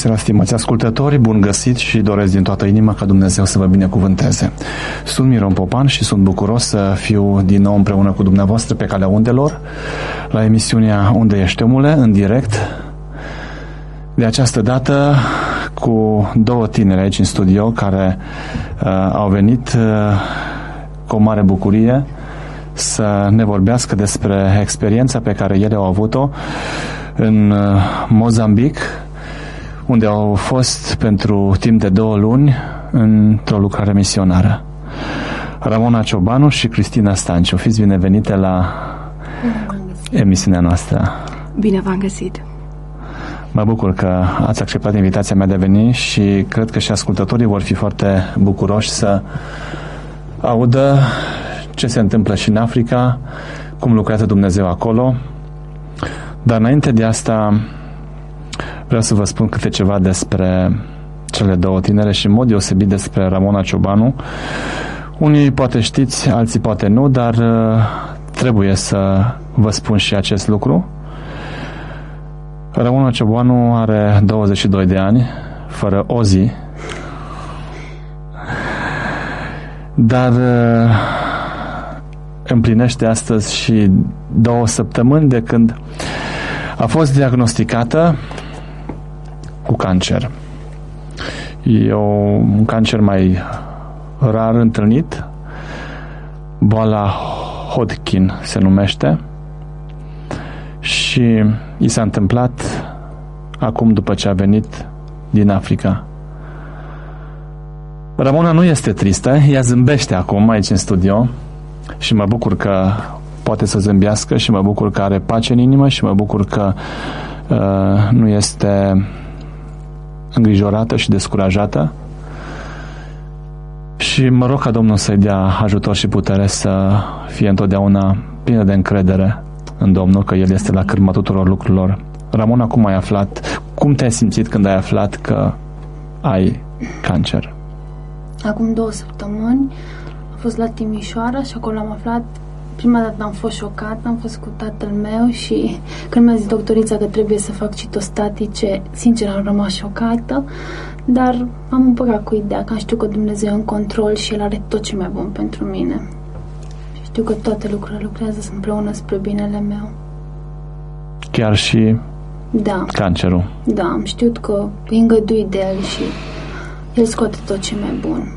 seara, stimați ascultători, bun găsit și doresc din toată inima ca Dumnezeu să vă binecuvânteze. Sunt Miron Popan și sunt bucuros să fiu din nou împreună cu dumneavoastră pe calea undelor, la emisiunea Unde ești, omule, în direct. De această dată cu două tineri aici în studio care au venit cu o mare bucurie să ne vorbească despre experiența pe care ele au avut-o în Mozambic, unde au fost pentru timp de 2 luni într-o lucrare misionară. Ramona Ciobanu și Cristina Stanciu, fiți binevenite la emisiunea noastră. Bine v-am găsit! Mă bucur că ați acceptat invitația mea de a veni și cred că și ascultătorii vor fi foarte bucuroși să audă ce se întâmplă și în Africa, cum lucrează Dumnezeu acolo. Dar înainte de asta vreau să vă spun câte ceva despre cele două tinere și în mod deosebit despre Ramona Ciobanu. Unii poate știți, alții poate nu, dar trebuie să vă spun și acest lucru. Ramona Ciobanu are 22 de ani, fără o zi, dar împlinește astăzi și 2 săptămâni de când a fost diagnosticată cu cancer. E un cancer mai rar întâlnit, boala Hodgkin se numește, și i s-a întâmplat acum după ce a venit din Africa. Ramona nu este tristă, ea zâmbește acum aici în studio și mă bucur că poate să zâmbească și mă bucur că are pace în inimă și mă bucur că nu este îngrijorată și descurajată și mă rog ca Domnul să-i dea ajutor și putere să fie întotdeauna plină de încredere în Domnul, că El este la cârma tuturor lucrurilor. Ramona, cum ai aflat? Cum te-ai simțit când ai aflat că ai cancer? Acum 2 săptămâni am fost la Timișoara și acolo am aflat. Prima dată am fost șocată, am fost cu tatăl meu și când mi-a zis doctorița că trebuie să fac citostatice, sincer am rămas șocată, dar am împăcat cu ideea că știu că Dumnezeu e în control și El are tot ce mai bun pentru mine. Și știu că toate lucrurile lucrează împreună spre binele meu. Chiar și cancerul? Da, am știut că e îngăduit de El și El scoate tot ce mai bun.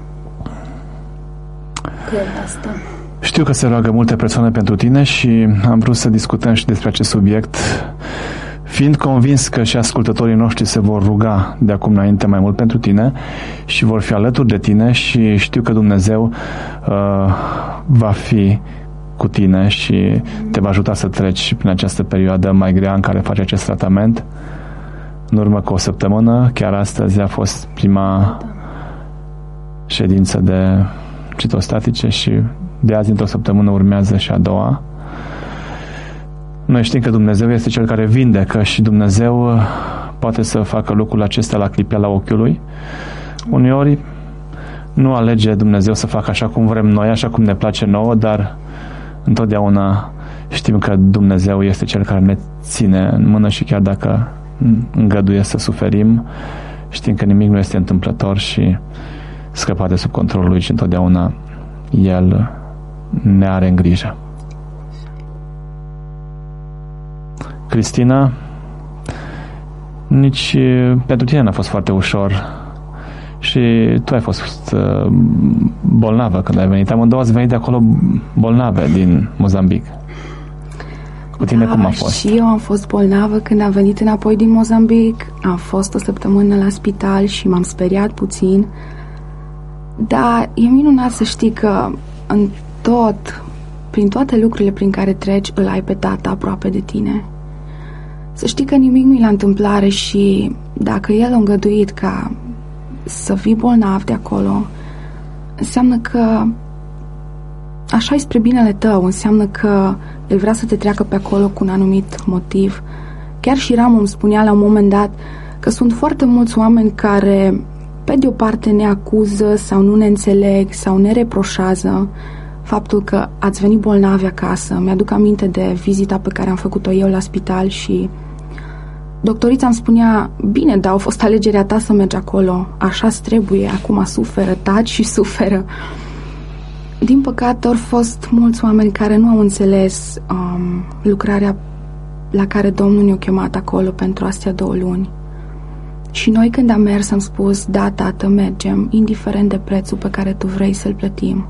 Cred asta. Știu că se roagă multe persoane pentru tine și am vrut să discutăm și despre acest subiect, fiind convins că și ascultătorii noștri se vor ruga de acum înainte mai mult pentru tine și vor fi alături de tine și știu că Dumnezeu va fi cu tine și te va ajuta să treci prin această perioadă mai grea în care faci acest tratament. În urmă cu 1 săptămână, chiar astăzi a fost prima ședință de citostatice și de azi într-o săptămână urmează și a doua. Noi știm că Dumnezeu este Cel care vindecă și Dumnezeu poate să facă lucrul acesta la clipeala ochiului. Uneori nu alege Dumnezeu să facă așa cum vrem noi, așa cum ne place nouă, dar întotdeauna știm că Dumnezeu este Cel care ne ține în mână și chiar dacă îngăduie să suferim, știm că nimic nu este întâmplător și scăpat de sub controlul Lui și întotdeauna El ne are în grijă. Cristina, nici pentru tine n-a fost foarte ușor și tu ai fost bolnavă când ai venit. Amândouă ați venit de acolo bolnave din Mozambic. Cu tine cum a fost? Și eu am fost bolnavă când am venit înapoi din Mozambic. Am fost 1 săptămână la spital și m-am speriat puțin. Dar e minunat să știi că prin toate lucrurile prin care treci, îl ai pe Tată aproape de tine. Să știi că nimic nu-i la întâmplare și dacă El a îngăduit ca să fii bolnav de acolo, înseamnă că așa-i spre binele tău, înseamnă că El vrea să te treacă pe acolo cu un anumit motiv. Chiar și Ramu îmi spunea la un moment dat că sunt foarte mulți oameni care pe de o parte ne acuză sau nu ne înțeleg sau ne reproșează faptul că ați venit bolnavi acasă. Mi-aduc aminte de vizita pe care am făcut-o eu la spital și doctorița îmi spunea, bine, dar au fost alegerea ta să mergi acolo, așa-ți trebuie, acum suferă, taci și suferă. Din păcate, au fost mulți oameni care nu au înțeles lucrarea la care Domnul ne-a chemat acolo pentru astea 2 luni. Și noi când am mers am spus, da, tată, mergem, indiferent de prețul pe care tu vrei să-l plătim.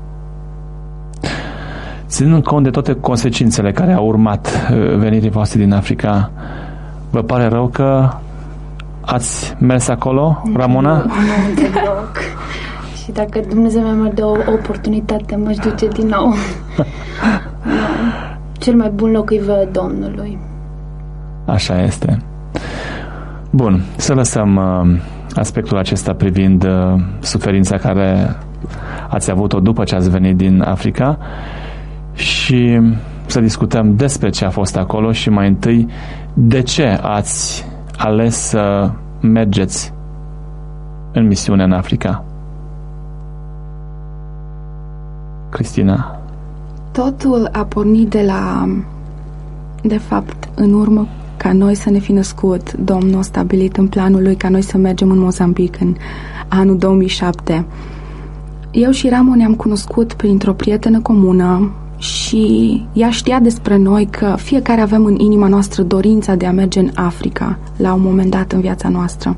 Ținând cont de toate consecințele care au urmat venirii voastre din Africa, vă pare rău că ați mers acolo, Ramona? Nu, deloc. Și dacă Dumnezeu mi-ar da o oportunitate, m-aș duce din nou. Cel mai bun loc îi văd Domnului. Așa este. Bun, să lăsăm aspectul acesta privind suferința care ați avut-o după ce ați venit din Africa și să discutăm despre ce a fost acolo și mai întâi de ce ați ales să mergeți în misiune în Africa. Cristina. Totul a pornit de fapt, în urmă ca noi să ne fi născut, Domnul a stabilit în planul lui ca noi să mergem în Mozambic în anul 2007. Eu și Ramon ne-am cunoscut printr-o prietenă comună și ea știa despre noi că fiecare avem în inima noastră dorința de a merge în Africa la un moment dat în viața noastră.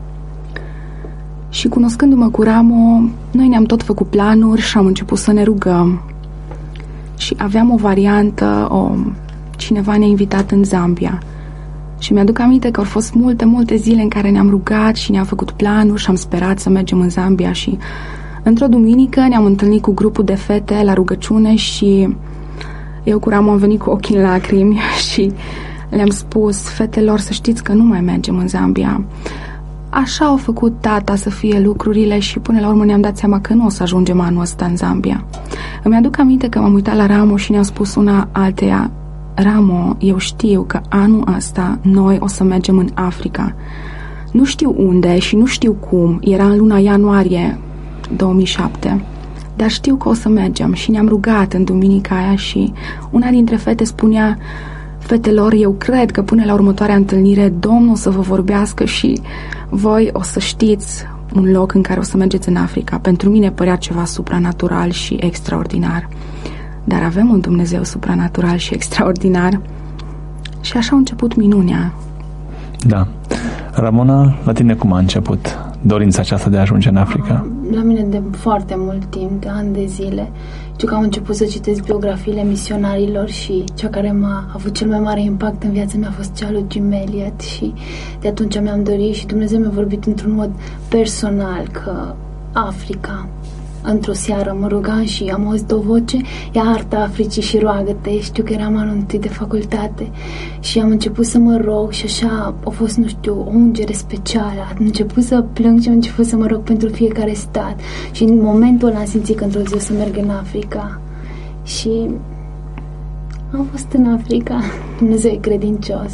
Și cunoscându-mă cu Ramo, noi ne-am tot făcut planuri și am început să ne rugăm. Și aveam o variantă, cineva ne-a invitat în Zambia. Și mi-aduc aminte că au fost multe zile în care ne-am rugat și ne-am făcut planuri și am sperat să mergem în Zambia și într-o duminică ne-am întâlnit cu grupul de fete la rugăciune și eu cu Ramo am venit cu ochii în lacrimi și le-am spus, fetelor, să știți că nu mai mergem în Zambia. Așa au făcut tata să fie lucrurile și până la urmă ne-am dat seama că nu o să ajungem anul ăsta în Zambia. Îmi aduc aminte că m-am uitat la Ramo și ne-am spus una alteia, Ramo, eu știu că anul ăsta noi o să mergem în Africa. Nu știu unde și nu știu cum, era în luna ianuarie 2007, dar știu că o să mergem și ne-am rugat în duminica aia și una dintre fete spunea, fetelor, eu cred că până la următoarea întâlnire Domnul o să vă vorbească și voi o să știți un loc în care o să mergeți în Africa. Pentru mine părea ceva supranatural și extraordinar. Dar avem un Dumnezeu supranatural și extraordinar. Și așa a început minunea. Da. Ramona, la tine cum a început dorința aceasta de a ajunge în Africa? La mine de foarte mult timp, de ani de zile. Știu că am început să citesc biografiile misionarilor și cea care m-a avut cel mai mare impact în viața mea a fost cea lui Jim Elliot și de atunci mi-am dorit și Dumnezeu mi-a vorbit într-un mod personal că Africa. Într-o seară mă rugam și am auzit o voce, ia arta Africii și roagă-te. Știu că eram anul întâi de facultate și am început să mă rog și așa a fost, nu știu, o ungere specială. Am început să plâng și am început să mă rog pentru fiecare stat și în momentul ăla am simțit că într-o zi o să merg în Africa și am fost în Africa. Dumnezeu e credincios.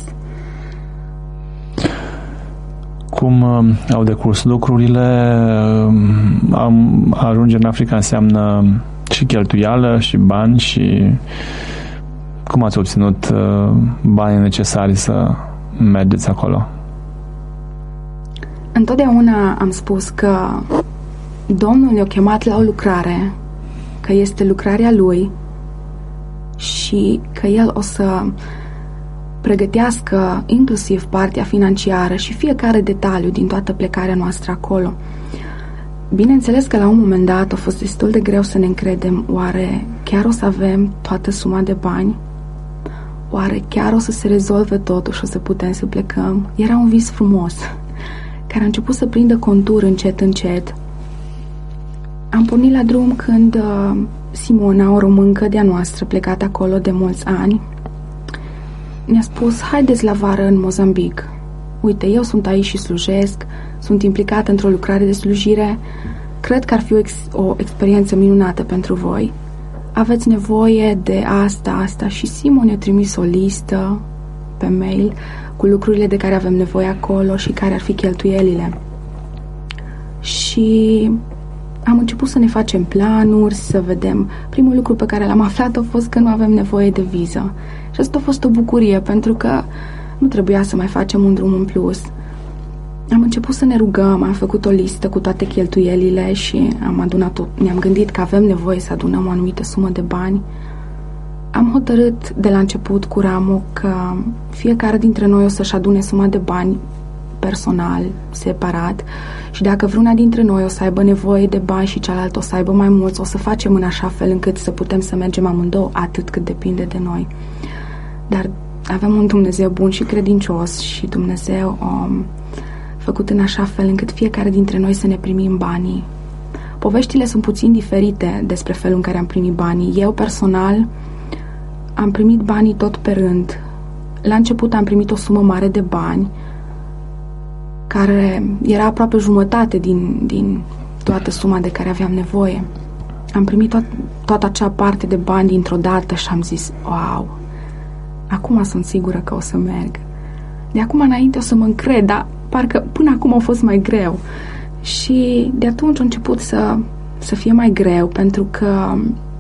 Cum au decurs lucrurile? Ajunge în Africa înseamnă și cheltuială și bani și cum ați obținut banii necesari să mergeți acolo? Întotdeauna am spus că Domnul ne-a chemat la o lucrare, că este lucrarea Lui și că El o să pregătească inclusiv partea financiară și fiecare detaliu din toată plecarea noastră acolo. Bineînțeles că la un moment dat a fost destul de greu să ne încredem, oare chiar o să avem toată suma de bani? Oare chiar o să se rezolve totul și o să putem să plecăm? Era un vis frumos, care a început să prindă contur încet. Am pornit la drum când Simona, o româncă de-a noastră, plecată acolo de mulți ani, ne-a spus, haideți la vară în Mozambic. Uite, eu sunt aici și slujesc, sunt implicată într-o lucrare de slujire, cred că ar fi o experiență minunată pentru voi. Aveți nevoie de asta și Simon ne-a trimis o listă pe mail cu lucrurile de care avem nevoie acolo și care ar fi cheltuielile. Și am început să ne facem planuri, să vedem. Primul lucru pe care l-am aflat a fost că nu avem nevoie de viză. Și asta a fost o bucurie, pentru că Nu trebuia să mai facem un drum în plus. Am început să ne rugăm, am făcut o listă cu toate cheltuielile și ne-am gândit că avem nevoie să adunăm o anumită sumă de bani. Am hotărât de la început cu Ramu că fiecare dintre noi o să-și adune suma de bani personal, separat, și dacă vreuna dintre noi o să aibă nevoie de bani și cealaltă o să aibă mai mulți, o să facem în așa fel încât să putem să mergem amândouă atât cât depinde de noi. Dar avem un Dumnezeu bun și credincios și Dumnezeu a făcut în așa fel încât fiecare dintre noi să ne primim banii. Poveștile sunt puțin diferite despre felul în care am primit banii. Eu, personal, am primit banii tot pe rând. La început am primit o sumă mare de bani, care era aproape jumătate din toată suma de care aveam nevoie. Am primit toată acea parte de bani dintr-o dată și am zis, wow, acum sunt sigură că o să merg. De acum înainte o să mă încred, dar parcă până acum a fost mai greu. Și de atunci a început să fie mai greu, pentru că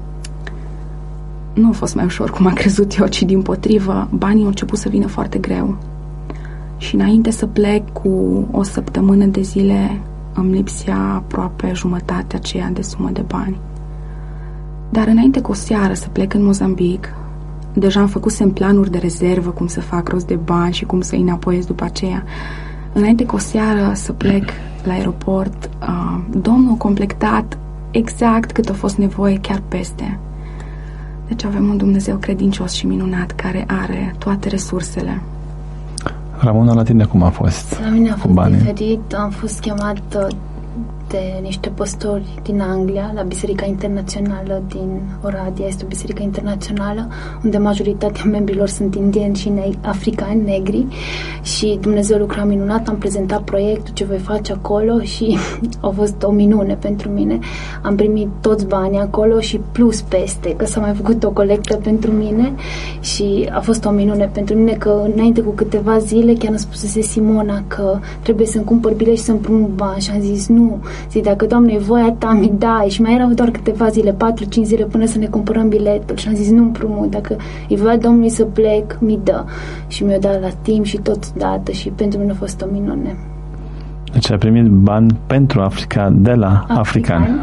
nu a fost mai ușor cum am crezut eu, ci dimpotrivă, banii au început să vină foarte greu. Și înainte să plec, cu o săptămână de zile, îmi lipsea aproape jumătatea aceea de sumă de bani. Dar înainte cu o seară să plec în Mozambic, deja am făcusem planuri de rezervă, cum să fac rost de bani și cum să îi înapoiez după aceea. Înainte cu o seară să plec la aeroport, Domnul a completat exact cât a fost nevoie, chiar peste. Deci avem un Dumnezeu credincios și minunat care are toate resursele. Ramona, la tine cum a fost? La mine a fost diferit. Am fost chemat de niște păstori din Anglia la Biserica Internațională din Oradea. Este o biserică internațională unde majoritatea membrilor sunt indieni și africani, negri, și Dumnezeu lucra minunat. Am prezentat proiectul, ce voi face acolo, și a fost o minune pentru mine. Am primit toți banii acolo și plus peste, că s-a mai făcut o colectă pentru mine și a fost o minune pentru mine, că înainte cu câteva zile chiar îmi spusese Simona că trebuie să-mi cumpăr bilet și să împrumut bani și am zis nu. Zic, dacă, Doamne, e voia ta, mi dai. Și mai erau doar câteva zile, 4-5 zile până să ne cumpărăm biletul. Și am zis, nu împrumut, dacă e voia Domnului să plec, mi dă. Și mi-o dat la timp și tot dată și pentru mine a fost o minune. Deci ai primit bani pentru Africa de la africani.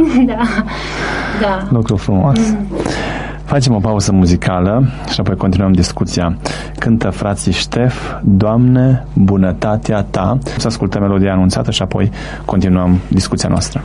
Da. Lucru frumos. Facem o pauză muzicală și apoi continuăm discuția. Cântă frații Ștef, Doamne, bunătatea Ta. Să ascultăm melodia anunțată și apoi continuăm discuția noastră.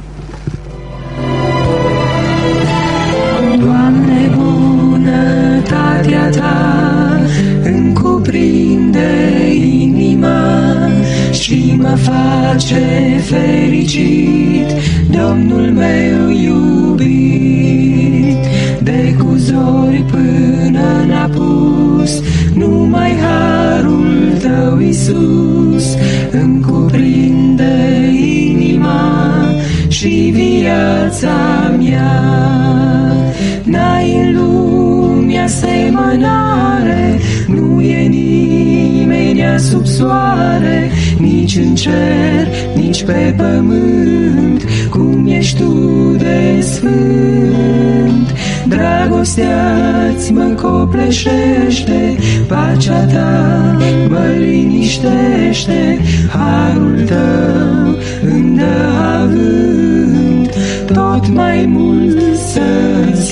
Doamne, bunătatea Ta îmi cuprinde inima și mă face fericit, Domnul meu iubit. De cu zori până n-apus, numai harul Tău, Iisus, îmi cuprinde inima și viața mea. N-ai în lume asemănare, nu e nimeni sub soare, nici în cer, nici pe pământ, cum ești Tu de sfânt. Dragostea-ți mă copleșește, pacea Ta mă liniștește, harul Tău îmi dă avânt, tot mai mult să-ți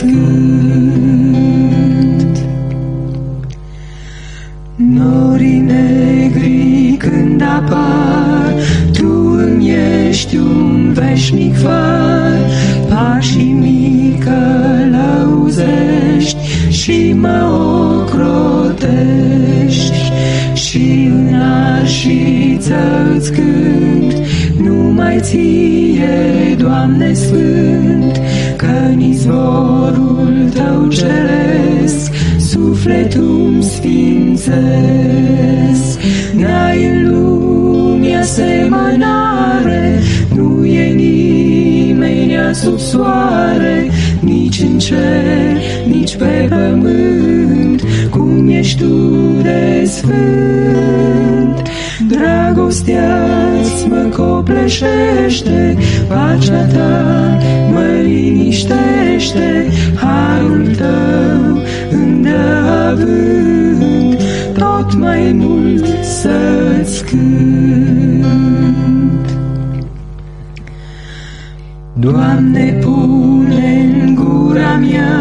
cânt. Norii negri când apar, Tu îmi ești un veșnic far, pașii mii călăuzești și mă ocrotești, și în arșiță îți cânt, numai Ție, Doamne Sfânt, că-n izvorul Tău ceresc sufletul-mi sfințesc. N-ai în lume asemănare, nu e nimeni sub soare, nici în cer, nici pe pământ, cum ești Tu de sfânt. Dragostea-ți mă copleșește, pacea Ta mă liniștește, harul Tău îmi dă avânt, tot tot mai mult să-ți cânt. Doamne, pune-n gura mea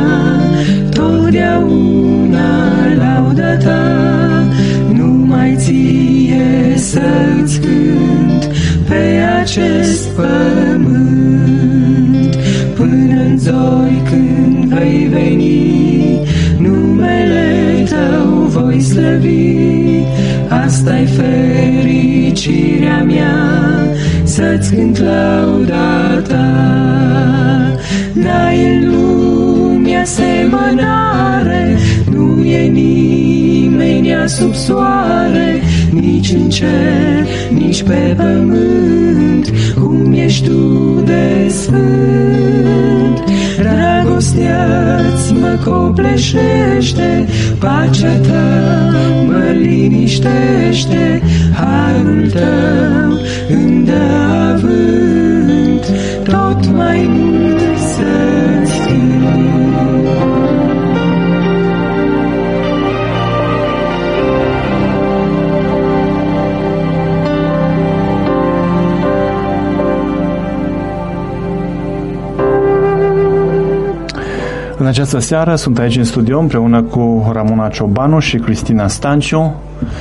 totdeauna lauda Ta, numai Ție să-ți cânt pe acest pământ. Până-n zori când vei veni, numele Tău voi slăvi. Asta-i fericirea mea, să-ți cânt lauda Ta. N-ai în lume asemănare, nu e nimeni sub soare, nici în cer, nici pe pământ, cum ești Tu de sfânt. Dragostea-ți mă copleșește, pacea Ta mă liniștește, harul Tău îmi dă avânt, tot mai mult să-ți cânt. În această seară sunt aici în studio împreună cu Ramona Ciobanu și Cristina Stanciu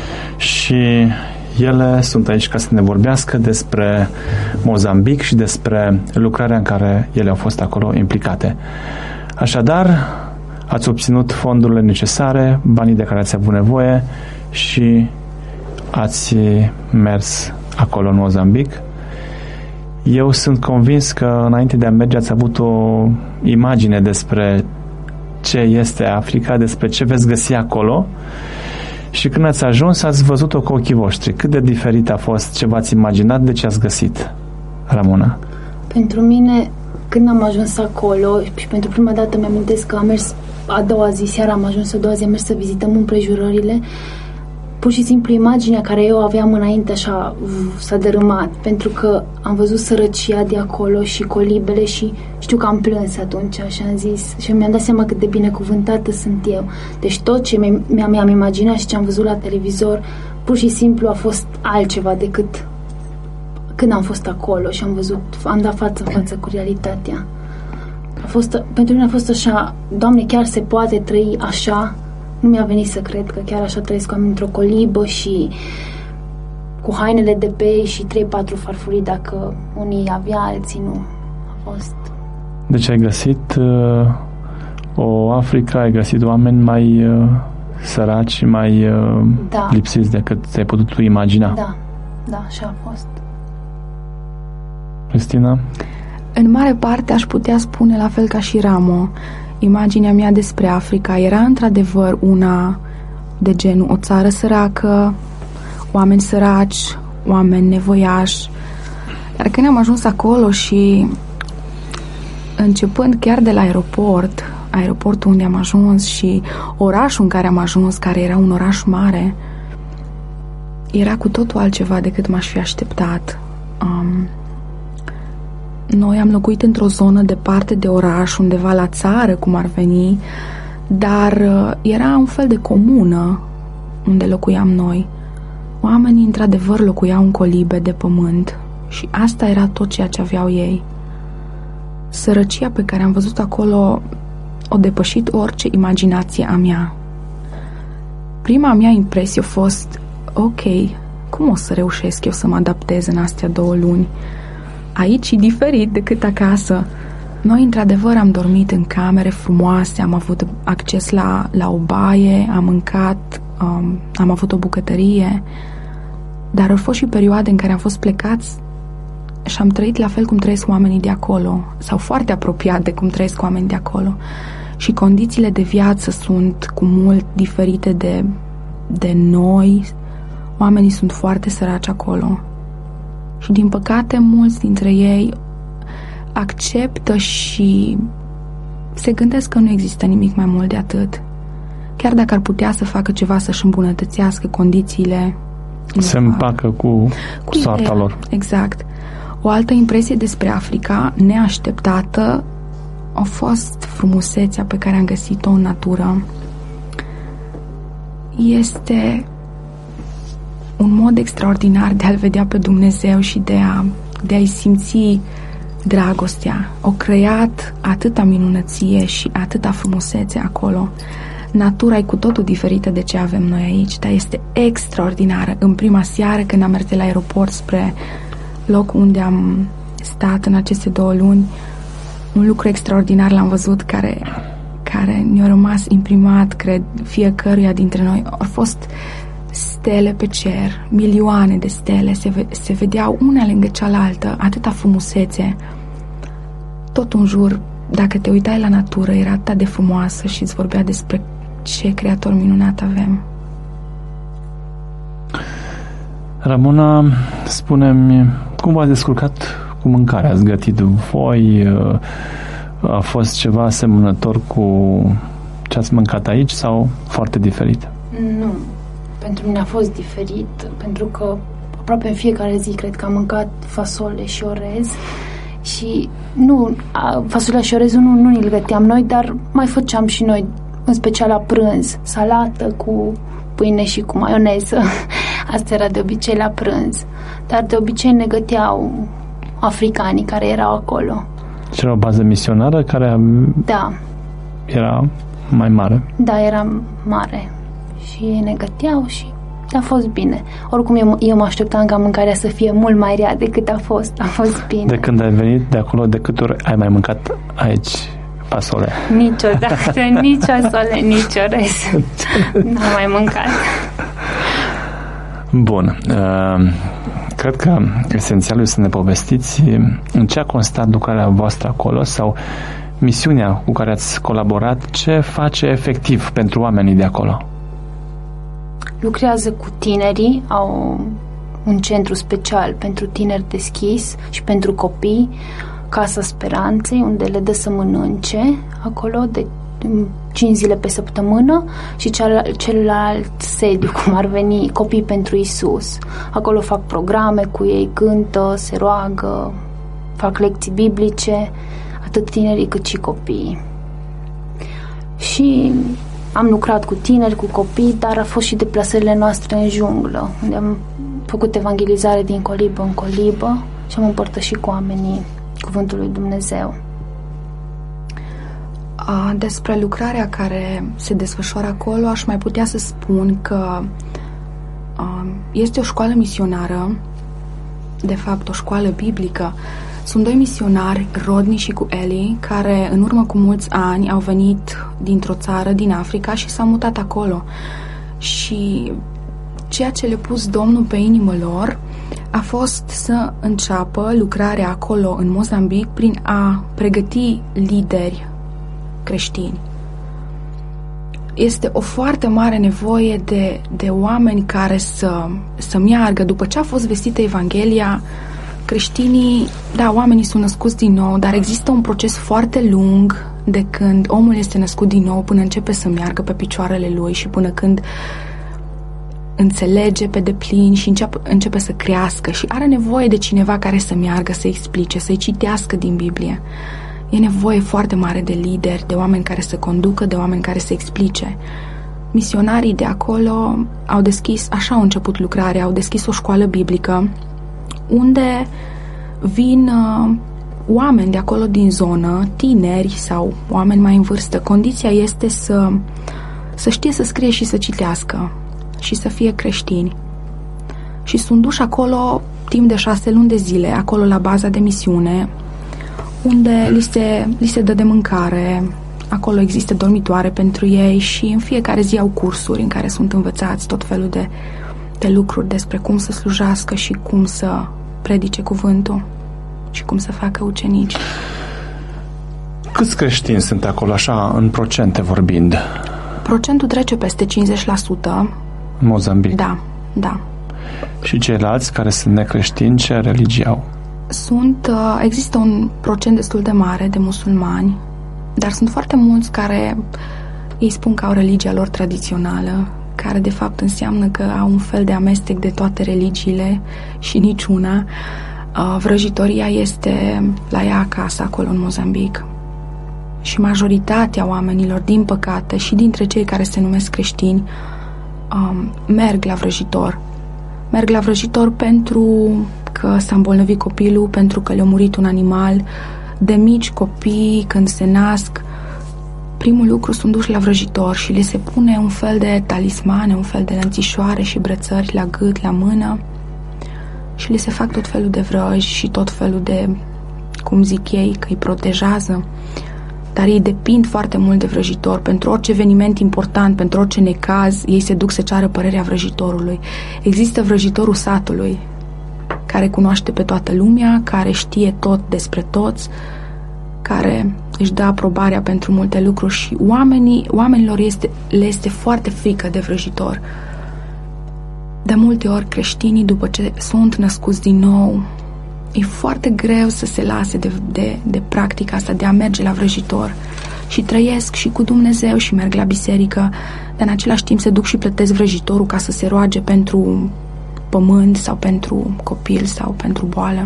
și ele sunt aici ca să ne vorbească despre Mozambic și despre lucrarea în care ele au fost acolo implicate. Așadar, ați obținut fondurile necesare, banii de care ați avut nevoie și ați mers acolo în Mozambic. Eu sunt convins că înainte de a merge ați avut o imagine despre ce este Africa, despre ce veți găsi acolo și când ați ajuns ați văzut-o cu ochii voștri. Cât de diferit a fost ce v-ați imaginat de ce ați găsit, Ramona? Pentru mine, când am ajuns acolo și pentru prima dată mi-amintesc că am mers a doua zi, seara am ajuns a doua zi, am mers să vizităm împrejurările. Pur și simplu imaginea care eu aveam înainte așa s-a dărâmat, pentru că am văzut sărăcia de acolo și colibele și știu că am plâns atunci și am zis și mi-am dat seama cât de binecuvântată sunt eu. Deci tot ce mi-am imaginat și ce am văzut la televizor pur și simplu a fost altceva decât când am fost acolo și am dat față în față cu realitatea. Pentru mine a fost așa, Doamne, chiar se poate trăi așa? Nu mi-a venit să cred că chiar așa trăiesc oameni într-o colibă și cu hainele de pe și 3-4 farfurii, dacă unii avea, alții nu. A fost. Deci ai găsit o Africa, ai găsit oameni mai săraci, mai lipsiți decât ți-ai putut tu imagina. Da, așa a fost. Cristina? În mare parte aș putea spune la fel ca și Ramo. Imaginea mea despre Africa era într-adevăr una de genul o țară săracă, oameni săraci, oameni nevoiași. Dar când am ajuns acolo și începând chiar de la aeroportul unde am ajuns și orașul în care am ajuns, care era un oraș mare, era cu totul altceva decât m-aș fi așteptat. Noi am locuit într-o zonă departe de oraș, undeva la țară, cum ar veni, dar era un fel de comună unde locuiam noi. Oamenii, într-adevăr, locuiau în colibe de pământ și asta era tot ceea ce aveau ei. Sărăcia pe care am văzut acolo o depășit orice imaginație a mea. Prima mea impresie a fost, ok, cum o să reușesc eu să mă adaptez în astea 2 luni? Aici e diferit decât acasă. Noi, într-adevăr, am dormit în camere frumoase, am avut acces la o baie, am mâncat, am avut o bucătărie, dar au fost și perioade în care am fost plecați și am trăit la fel cum trăiesc oamenii de acolo, sau foarte apropiat de cum trăiesc oamenii de acolo. Și condițiile de viață sunt cu mult diferite de noi. Oamenii sunt foarte săraci acolo. Și, din păcate, mulți dintre ei acceptă și se gândesc că nu există nimic mai mult de atât. Chiar dacă ar putea să facă ceva să-și îmbunătățească condițiile, se împacă cu soarta lor. Exact. O altă impresie despre Africa, neașteptată, a fost frumusețea pe care am găsit-o în natură. Este un mod extraordinar de a-L vedea pe Dumnezeu și de a-i simți dragostea. O creat atâta minunăție și atâta frumusețe acolo. Natura e cu totul diferită de ce avem noi aici, dar este extraordinară. În prima seară, când am mers de la aeroport spre locul unde am stat în aceste 2 luni, un lucru extraordinar l-am văzut care ne-a rămas imprimat, cred, fiecăruia dintre noi. Au fost stele pe cer, milioane de stele, se vedeau una lângă cealaltă, atâta frumusețe. Tot în jur, dacă te uitai la natură, era atât de frumoasă și îți vorbea despre ce creator minunat avem. Ramona, spune-mi, cum v-ați descurcat cu mâncarea? Ați gătit voi? A fost ceva asemănător cu ce ați mâncat aici sau foarte diferit? Nu. Pentru mine a fost diferit, pentru că aproape în fiecare zi cred că am mâncat fasole și orez și fasolea și orezul nu ni-l găteam noi, dar mai făceam și noi, în special la prânz, salată cu pâine și cu maioneză. Asta era de obicei la prânz, dar de obicei ne găteau africanii care erau acolo. Și era o bază misionară care era mai mare? Da, era mare și ne găteau și a fost bine. Oricum eu mă așteptam ca mâncarea să fie mult mai rea decât a fost bine. De când ai venit de acolo, de câte ori ai mai mâncat aici fasole? Niciodată, nici fasole, nici orez. N-am mai mâncat. Bun. Cred că esențialul este să ne povestiți în ce a constat lucrarea voastră acolo sau misiunea cu care ați colaborat, ce face efectiv pentru oamenii de acolo. Lucrează cu tinerii, au un centru special pentru tineri deschis și pentru copii, Casa Speranței, unde le dă să mănânce acolo de 5 zile pe săptămână, și celălalt sediu, cum ar veni, Copii pentru Isus. Acolo fac programe cu ei, cântă, se roagă, fac lecții biblice, atât tinerii cât și copiii. Și am lucrat cu tineri, cu copii, dar a fost și deplasările noastre în junglă, unde am făcut evangelizare din colibă în colibă și am împărtășit cu oamenii cuvântul lui Dumnezeu. Despre lucrarea care se desfășoară acolo, aș mai putea să spun că este o școală misionară, de fapt o școală biblică. Sunt 2 misionari, Rodney și cu Eli, care în urmă cu mulți ani au venit dintr-o țară din Africa și s-au mutat acolo. Și ceea ce le-a pus Domnul pe inimă lor a fost să înceapă lucrarea acolo în Mozambic prin a pregăti lideri creștini. Este o foarte mare nevoie de oameni care să meargă. După ce a fost vestită Evanghelia, creștinii, oamenii sunt născuți din nou, dar există un proces foarte lung de când omul este născut din nou până începe să meargă pe picioarele lui și până când înțelege pe deplin și începe să crească și are nevoie de cineva care să meargă, să explice, să-i citească din Biblie. E nevoie foarte mare de lideri, de oameni care să conducă, de oameni care să explice. Misionarii de acolo au început lucrarea, au deschis o școală biblică unde vin oameni de acolo din zonă, tineri sau oameni mai în vârstă. Condiția este să știe să scrie și să citească și să fie creștini. Și sunt duși acolo timp de 6 luni de zile, acolo la baza de misiune, unde li se dă de mâncare. Acolo există dormitoare pentru ei și în fiecare zi au cursuri în care sunt învățați tot felul de lucruri despre cum să slujească și cum să predice cuvântul și cum să facă ucenici. Câți creștini sunt acolo, așa, în procente vorbind? Procentul trece peste 50%. În Mozambic? Da. Și ceilalți care sunt necreștini, ce religie au? Există un procent destul de mare de musulmani, dar sunt foarte mulți care ei spun că au religia lor tradițională, care de fapt înseamnă că au un fel de amestec de toate religiile și niciuna. Vrăjitoria este la ea acasă, acolo în Mozambic. Și majoritatea oamenilor, din păcate, și dintre cei care se numesc creștini, merg la vrăjitor. Merg la vrăjitor pentru că s-a îmbolnăvit copilul, pentru că le-a murit un animal. De mici copii, când se nasc, primul lucru sunt duși la vrăjitor și le se pune un fel de talismane, un fel de lănțișoare și brățări la gât, la mână și le se fac tot felul de vrăji și tot felul de, cum zic ei, că îi protejează. Dar ei depind foarte mult de vrăjitor. Pentru orice eveniment important, pentru orice necaz, ei se duc să ceară părerea vrăjitorului. Există vrăjitorul satului, care cunoaște pe toată lumea, care știe tot despre care își dă aprobarea pentru multe lucruri și oamenilor le este foarte frică de vrăjitor. De multe ori creștinii, după ce sunt născuți din nou, e foarte greu să se lase de practica asta, de a merge la vrăjitor. Și trăiesc și cu Dumnezeu și merg la biserică, dar în același timp se duc și plătesc vrăjitorul ca să se roage pentru pământ sau pentru copil sau pentru boală.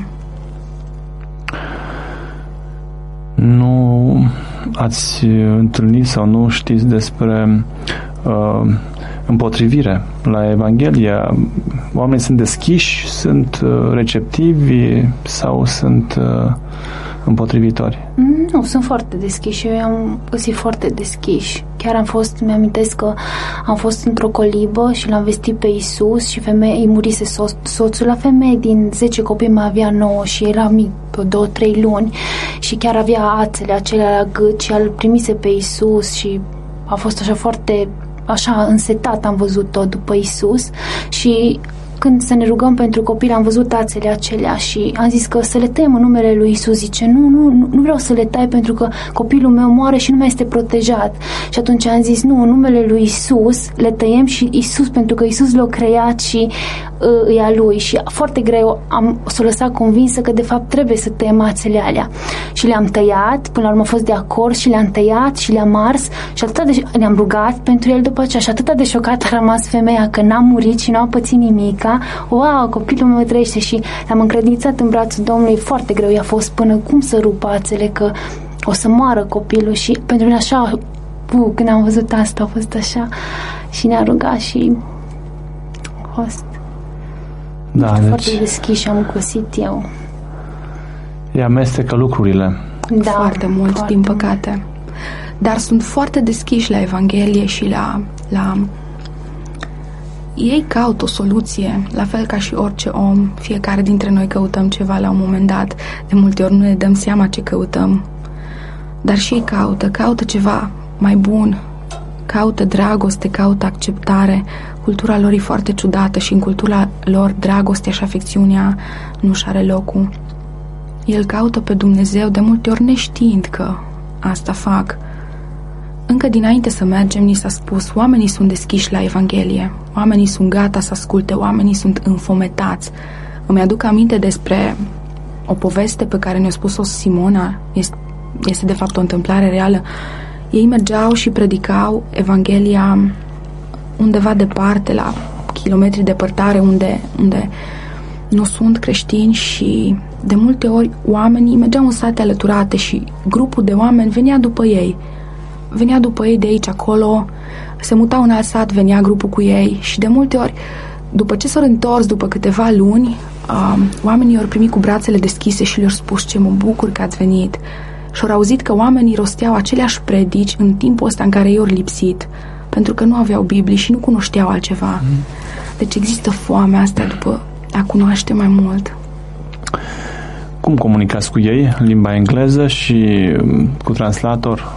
Nu ați întâlnit sau nu știți despre împotrivire la Evanghelie? Oamenii sunt deschiși, sunt receptivi sau sunt împotrivitori? Nu, sunt foarte deschiși. Eu i-am găsit foarte deschiși. Chiar mi-amintesc că am fost într-o colibă și l-am vestit pe Iisus și îi murise soțul. La femeie din 10 copii mai avea 9 și era mic, pe 2-3 luni și chiar avea ațele acelea la gât și îl primise pe Iisus și a fost așa foarte însetat, am văzut tot după Iisus și când să ne rugăm pentru copil, am văzut tațele acelea și am zis că să le tăiem în numele lui Iisus. Zice, nu vreau să le tai pentru că copilul meu moare și nu mai este protejat. Și atunci am zis, nu, în numele lui Iisus le tăiem și Iisus, pentru că Iisus l-a creat și e a lui. Și foarte greu s-o lăsat convinsă că de fapt trebuie să tăiem ațele alea. Și le-am tăiat, până la urmă a fost de acord și le-am tăiat și le-am ars și le-am rugat pentru el după aceea. Și atât de șocat a rămas femeia că n-a murit și n-a pățit nimic. Wow, copilul meu trăiește și l-am încredințat în brațul Domnului. Foarte greu i-a fost până cum să rup ațele, că o să moară copilul și pentru mine așa, când am văzut asta a fost așa și ne-a rugat și a fost foarte deschis și am găsit eu. Ea amestecă lucrurile. Da, foarte mult, din păcate. Dar sunt foarte deschiși la Evanghelie și la ei caută o soluție, la fel ca și orice om. Fiecare dintre noi căutăm ceva la un moment dat. De multe ori nu ne dăm seama ce căutăm. Dar și ei caută ceva mai bun. Caută dragoste, caută acceptare. Cultura lor e foarte ciudată și în cultura lor dragostea și afecțiunea nu-și are locul. El caută pe Dumnezeu de multe ori neștiind că asta fac. Încă dinainte să mergem, ni s-a spus, oamenii sunt deschiși la Evanghelie, oamenii sunt gata să asculte, oamenii sunt înfometați. Îmi aduc aminte despre o poveste pe care ne-a spus-o Simona, este de fapt o întâmplare reală. Ei mergeau și predicau Evanghelia undeva departe, la kilometri departare, unde nu sunt creștini și de multe ori oamenii mergeau în sate alăturate și grupul de oameni venea după ei de aici, acolo, se mutau în alt sat, venea grupul cu ei și de multe ori, după ce s-au întors, după câteva luni, oamenii au primit cu brațele deschise și le-au spus, ce mă bucur că ați venit. Și au auzit că oamenii rosteau aceleași predici în timpul ăsta în care ei au lipsit, pentru că nu aveau Biblie și nu cunoșteau altceva. Deci există foamea asta după a cunoaște mai mult. Cum comunicați cu ei? Limba engleză și cu translator?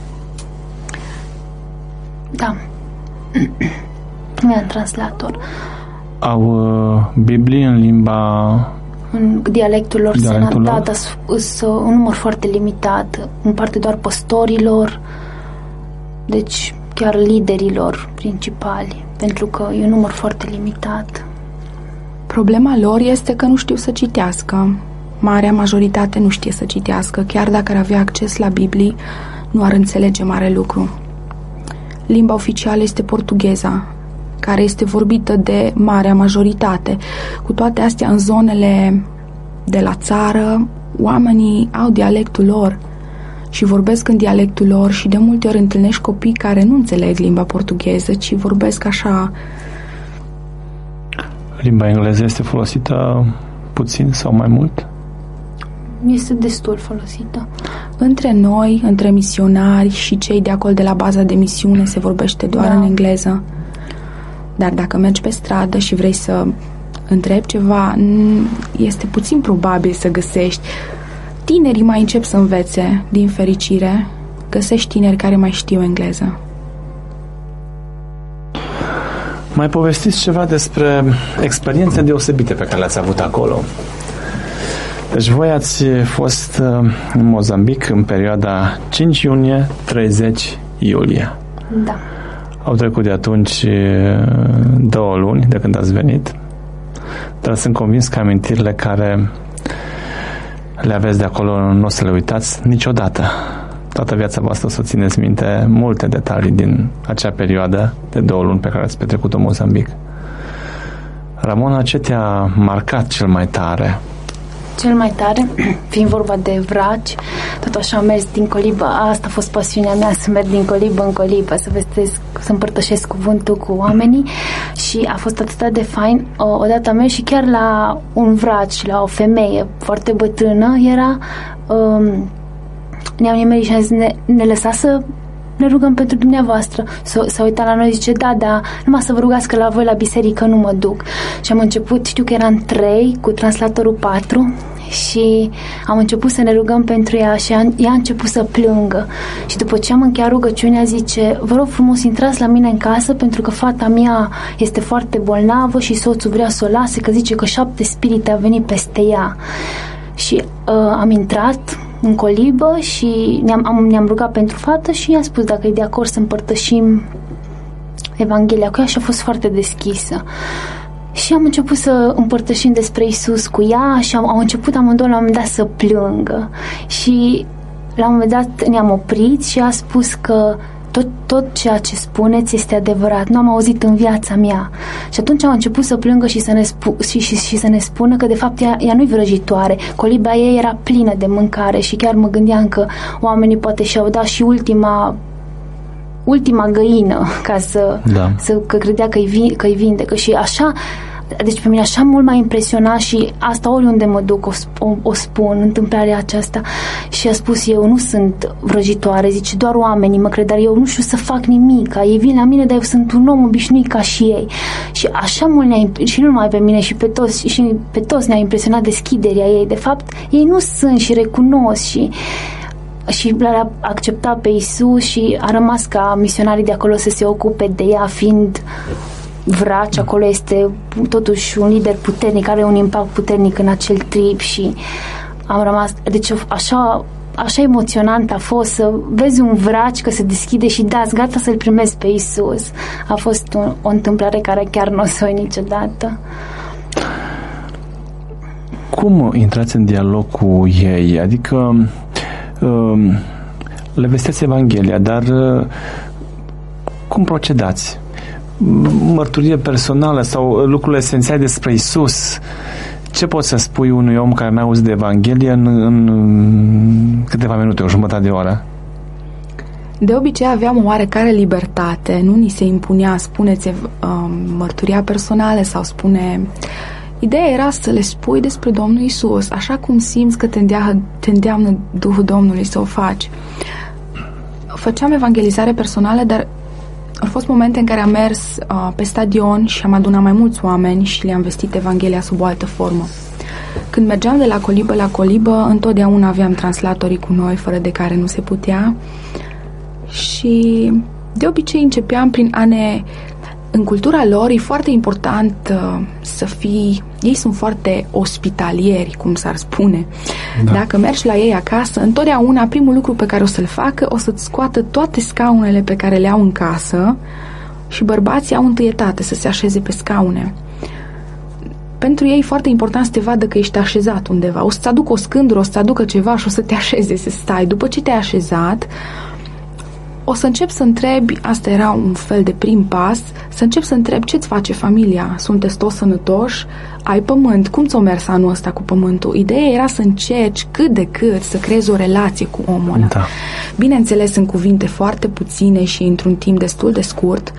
Da. Nu e translator. Au Biblie în limba... În dialectul lor dar un număr foarte limitat. În parte doar păstorilor, deci chiar liderilor principali, pentru că e un număr foarte limitat. Problema lor este că nu știu să citească. Marea majoritate nu știe să citească. Chiar dacă ar avea acces la Biblie, nu ar înțelege mare lucru. Limba oficială este portugheza, care este vorbită de marea majoritate. Cu toate astea, în zonele de la țară, oamenii au dialectul lor și vorbesc în dialectul lor și de multe ori întâlnești copii care nu înțeleg limba portugheză, ci vorbesc așa. Limba engleză este folosită puțin sau mai mult? Este destul folosită. Între noi, între misionari și cei de acolo de la baza de misiune se vorbește doar în engleză. Dar dacă mergi pe stradă și vrei să întrebi ceva, este puțin probabil să găsești. Tinerii mai încep să învețe, din fericire. Găsești tineri care mai știu engleză. Mai povestiți ceva despre experiențe deosebite pe care le-ați avut acolo. Deci voi ați fost în Mozambic în perioada 5 iunie 30 iulie. Da. Au trecut de atunci 2 luni de când ați venit, dar sunt convins că amintirile care le aveți de acolo nu o să le uitați niciodată. Toată viața voastră o să țineți minte multe detalii din acea perioadă de 2 luni pe care ați petrecut-o în Mozambic. Ramona, ce te-a marcat cel mai tare? Cel mai tare, fiind vorba de vraci, tot așa am mers din colibă. Asta a fost pasiunea mea, să merg din colibă în colibă, să vestesc, să împărtășesc cuvântul cu oamenii și a fost atât de fain. Odată am mers și chiar la un vraci, la o femeie foarte bătrână, era... ne-am nimerit și am zis, ne lăsa să ne rugăm pentru dumneavoastră. S-a uitat la noi, zice, da, numai să vă rugați că la voi la biserică nu mă duc. Și am început, știu că eram 3 cu translatorul 4 și am început să ne rugăm pentru ea și ea a început să plângă. Și după ce am încheiat rugăciunea, zice, vă rog frumos, intrați la mine în casă pentru că fata mea este foarte bolnavă și soțul vrea să o lase, că zice că 7 spirite au venit peste ea. Și am intrat în colibă și ne-am rugat pentru fată și i-am spus dacă e de acord să împărtășim Evanghelia cu ea și a fost foarte deschisă. Și am început să împărtășim despre Iisus cu ea și am început amândouă la un moment dat să plângă. Și la un moment dat ne-am oprit și a spus că tot ceea ce spuneți este adevărat. Nu am auzit în viața mea. Și atunci am început să plângă și să ne spună că de fapt ea nu-i vrăjitoare. Coliba ei era plină de mâncare și chiar mă gândeam că oamenii poate și-au dat și ultima găină ca că credea că-i vindecă. Și așa, deci pe mine așa mult m-a impresionat și asta oriunde mă duc o spun, întâmplarea aceasta. Și a spus, eu nu sunt vrăjitoare, zice, doar oamenii mă cred, dar eu nu știu să fac nimic, ei vin la mine, dar eu sunt un om obișnuit ca și ei. Și așa mult și nu numai pe mine, și pe toți ne-a impresionat deschiderea ei. De fapt, ei nu sunt și recunosc și l-a acceptat pe Iisus și a rămas ca misionarii de acolo să se ocupe de ea, fiind vraci, acolo este totuși un lider puternic, are un impact puternic în acel trib și am rămas, deci așa emoționant a fost să vezi un vraci că se deschide și dați gata să-L primezi pe Iisus. A fost o întâmplare care chiar nu o să o uit niciodată. Cum intrați în dialog cu ei? Adică le vesteți Evanghelia, dar cum procedați? Mărturie personală sau lucrurile esențiale despre Iisus? Ce poți să spui unui om care n-a auzit de Evanghelie în câteva minute, o jumătate de oră? De obicei aveam o oarecare libertate, nu ni se impunea, spuneți mărturia personală sau spune... Ideea era să le spui despre Domnul Iisus, așa cum simți că te îndeamnă Duhul Domnului să o faci. Făceam evangelizare personală, dar au fost momente în care am mers pe stadion și am adunat mai mulți oameni și le-am vestit Evanghelia sub o altă formă. Când mergeam de la colibă la colibă, întotdeauna aveam translatorii cu noi, fără de care nu se putea. Și de obicei începeam prin a ne... În cultura lor e foarte important să fii... Ei sunt foarte ospitalieri, cum s-ar spune. Da. Dacă mergi la ei acasă, întotdeauna primul lucru pe care o să-l facă, o să-ți scoată toate scaunele pe care le au în casă și bărbații au întâietate să se așeze pe scaune. Pentru ei e foarte important să te vadă că ești așezat undeva. O să-ți aducă o scândură, o să-ți aducă ceva și o să te așeze, să stai. După ce te-ai așezat, o să încep să întrebi, asta era un fel de prim pas, să încep să întrebi ce-ți face familia, sunteți toți sănătoși, ai pământ, cum ți-o mers anul ăsta cu pământul? Ideea era să încerci cât de cât să creezi o relație cu omul ăla. Da. Bineînțeles, în cuvinte foarte puține și într-un timp destul de scurt,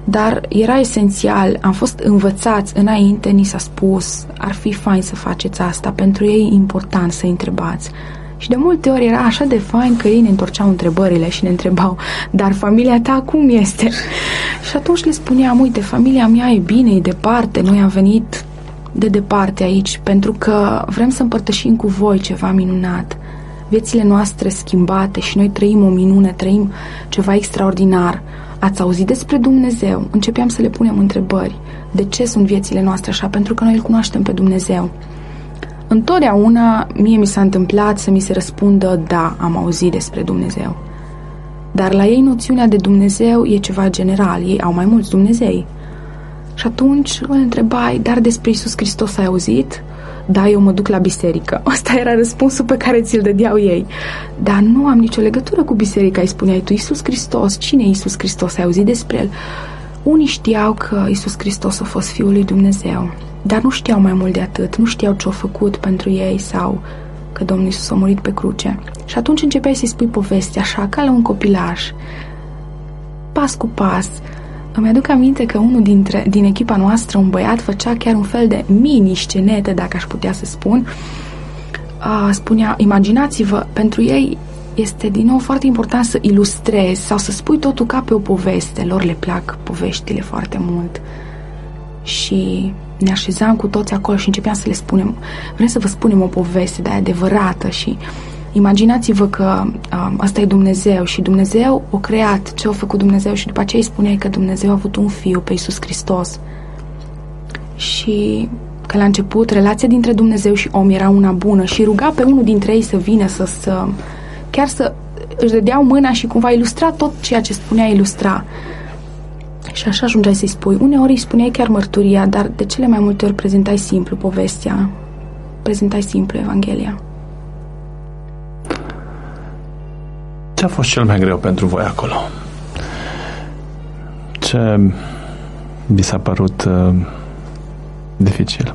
Dar era esențial, am fost învățați înainte, ni s-a spus, ar fi fain să faceți asta, pentru ei e important să întrebați. Și de multe ori era așa de fain că ei ne întorceau întrebările și ne întrebau, dar familia ta cum este? Și atunci le spuneam, uite, familia mea e bine, e departe, noi am venit de departe aici pentru că vrem să împărtășim cu voi ceva minunat. Viețile noastre schimbate și noi trăim o minune, trăim ceva extraordinar. Ați auzit despre Dumnezeu? Începeam să le punem întrebări. De ce sunt viețile noastre așa? Pentru că noi îl cunoaștem pe Dumnezeu. Întotdeauna mie mi s-a întâmplat să mi se răspundă, da, am auzit despre Dumnezeu. Dar la ei noțiunea de Dumnezeu e ceva general, ei au mai mulți Dumnezei. Și atunci îl întrebai, dar despre Iisus Hristos ai auzit? Da, eu mă duc la biserică. Ăsta era răspunsul pe care ți-l dădeau ei. Dar nu am nicio legătură cu biserica, îi spuneai tu, Iisus Hristos, cine e Iisus Hristos? Ai auzit despre el? Unii știau că Iisus Hristos a fost Fiul lui Dumnezeu, dar nu știau mai mult de atât, nu știau ce a făcut pentru ei sau că Domnul Iisus a murit pe cruce. Și atunci începeai să-i spui povestea așa, ca la un copilaj, pas cu pas. Îmi aduc aminte că unul din echipa noastră, un băiat, făcea chiar un fel de mini-scenete, dacă aș putea să spun. Spunea, imaginați-vă, pentru ei este din nou foarte important să ilustrezi sau să spui totul ca pe o poveste. Lor le plac poveștile foarte mult. Și ne așezam cu toți acolo și începeam să le spunem, vrem să vă spunem o poveste de adevărată și imaginați-vă că ăsta e Dumnezeu și Dumnezeu a creat ce a făcut Dumnezeu și după aceea îi spuneai că Dumnezeu a avut un fiu pe Iisus Hristos și că la început relația dintre Dumnezeu și om era una bună și ruga pe unul dintre ei să vină chiar să își dădeau mâna și cumva ilustra tot ceea ce spunea ilustra. Și așa ajungeai să-i spui. Uneori îi spuneai chiar mărturia, dar de cele mai multe ori prezentai simplu povestea, prezentai simplu Evanghelia. Ce a fost cel mai greu pentru voi acolo? Ce vi s-a părut dificil?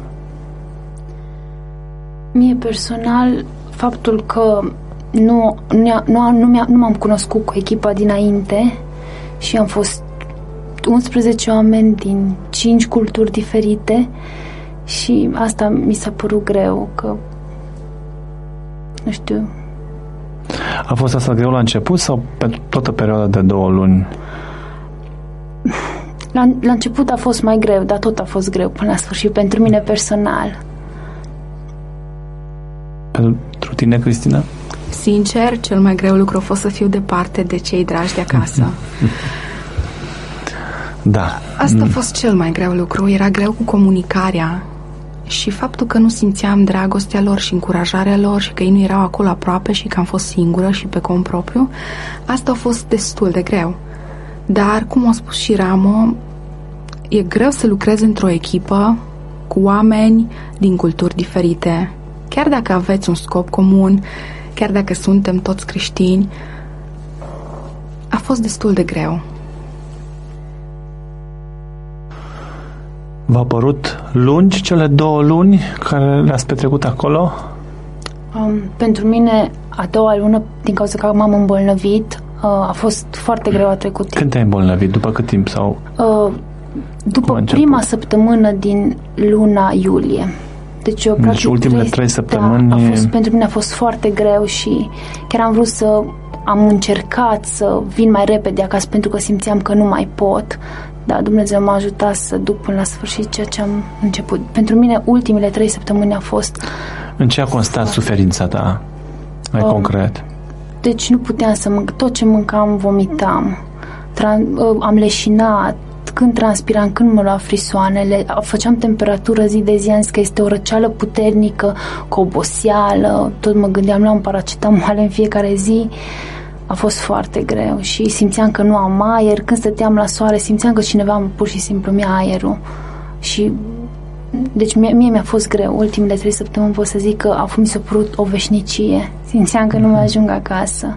Mie personal, faptul că nu m-am cunoscut cu echipa dinainte și am fost 11 oameni din 5 culturi diferite și asta mi s-a părut greu, că nu știu. A fost asta greu la început sau pentru toată perioada de 2 luni? La început a fost mai greu, dar tot a fost greu până la sfârșit, pentru mine personal. Pentru tine, Cristina? Sincer, cel mai greu lucru a fost să fiu departe de cei dragi de acasă. Da. Asta a fost cel mai greu lucru. Era greu cu comunicarea și faptul că nu simțeam dragostea lor și încurajarea lor și că ei nu erau acolo aproape și că am fost singură și pe cont propriu. Asta a fost destul de greu. Dar, cum a spus și Ramo, e greu să lucrezi într-o echipă cu oameni din culturi diferite. Chiar dacă aveți un scop comun, chiar dacă suntem toți creștini, a fost destul de greu. V-au părut lungi cele 2 luni care le-ați petrecut acolo? Pentru mine, a doua lună, din cauza că m-am îmbolnăvit, a fost foarte greu, a trecut timp. Când te-ai îmbolnăvit? După cât timp? Sau după prima săptămână din luna iulie. Deci eu, practic, ultimele 3 săptămâni... pentru mine a fost foarte greu și chiar am încercat să vin mai repede acasă pentru că simțeam că nu mai pot, dar Dumnezeu m-a ajutat să duc până la sfârșit ceea ce am început. Pentru mine ultimele 3 săptămâni a fost... În ce a constat suferința ta? Mai concret? Deci nu puteam să mănânc. Tot ce mâncam, vomitam. Am leșinat. Când transpiram, când mă lua frisoanele, făceam temperatură zi de zi, am zis că este o răceală puternică, cu oboseală, tot mă gândeam la un paracetamol în fiecare zi. A fost foarte greu și simțeam că nu am aer. Când stăteam la soare, simțeam că cineva pur și simplu mi-a aerul. Și deci mie mi-a fost greu. Ultimele 3 săptămâni pot să zic că mi s-a părut o veșnicie. Simțeam că nu mai ajung acasă.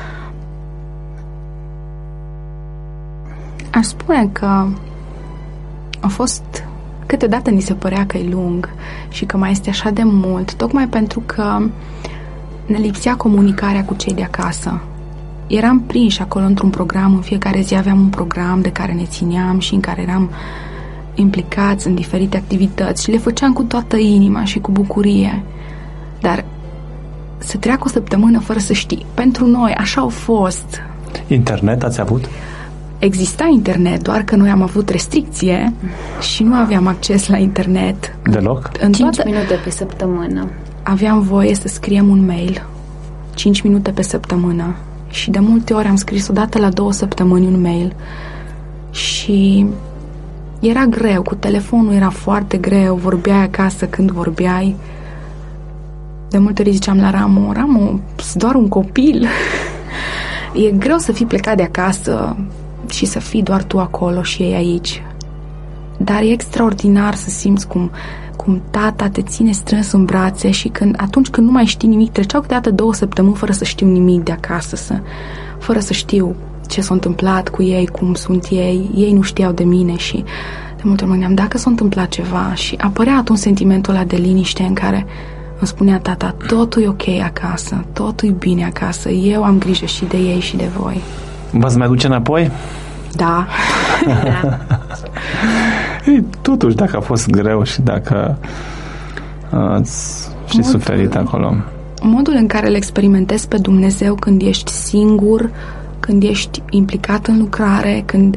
Aș spune că a fost... Câteodată ni se părea că e lung și că mai este așa de mult, tocmai pentru că ne lipsea comunicarea cu cei de acasă. eram prinși acolo într-un program, în fiecare zi aveam un program de care ne țineam și în care eram implicați în diferite activități și le făceam cu toată inima și cu bucurie. Dar să treacă o săptămână fără să știi. Pentru noi așa au fost. Internet ați avut? Exista internet, doar că noi am avut restricție și nu aveam acces la internet. Deloc? În 5 minute pe săptămână. Aveam voie să scriem un mail 5 minute pe săptămână și de multe ori am scris odată la 2 săptămâni un mail și era greu, cu telefonul era foarte greu, vorbeai acasă când vorbeai. De multe ori ziceam la Ramu, sunt doar un copil. E greu să fii plecat de acasă și să fii doar tu acolo și ei aici. Dar e extraordinar să simți cum tata te ține strâns în brațe și atunci când nu mai știi nimic, treceau câteodată 2 săptămâni fără să știu nimic de acasă, fără să știu ce s-a întâmplat cu ei, cum sunt ei nu știau de mine și de multe ori mă gândeam dacă s-a întâmplat ceva și apărea atunci sentimentul ăla de liniște în care îmi spunea tata, totul e ok acasă, totul e bine acasă, eu am grijă și de ei și de voi. V-ați mai duce înapoi? Da. Da. Ei, totuși, dacă a fost greu și dacă ați și suferit acolo. Modul în care îl experimentezi pe Dumnezeu când ești singur, când ești implicat în lucrare, când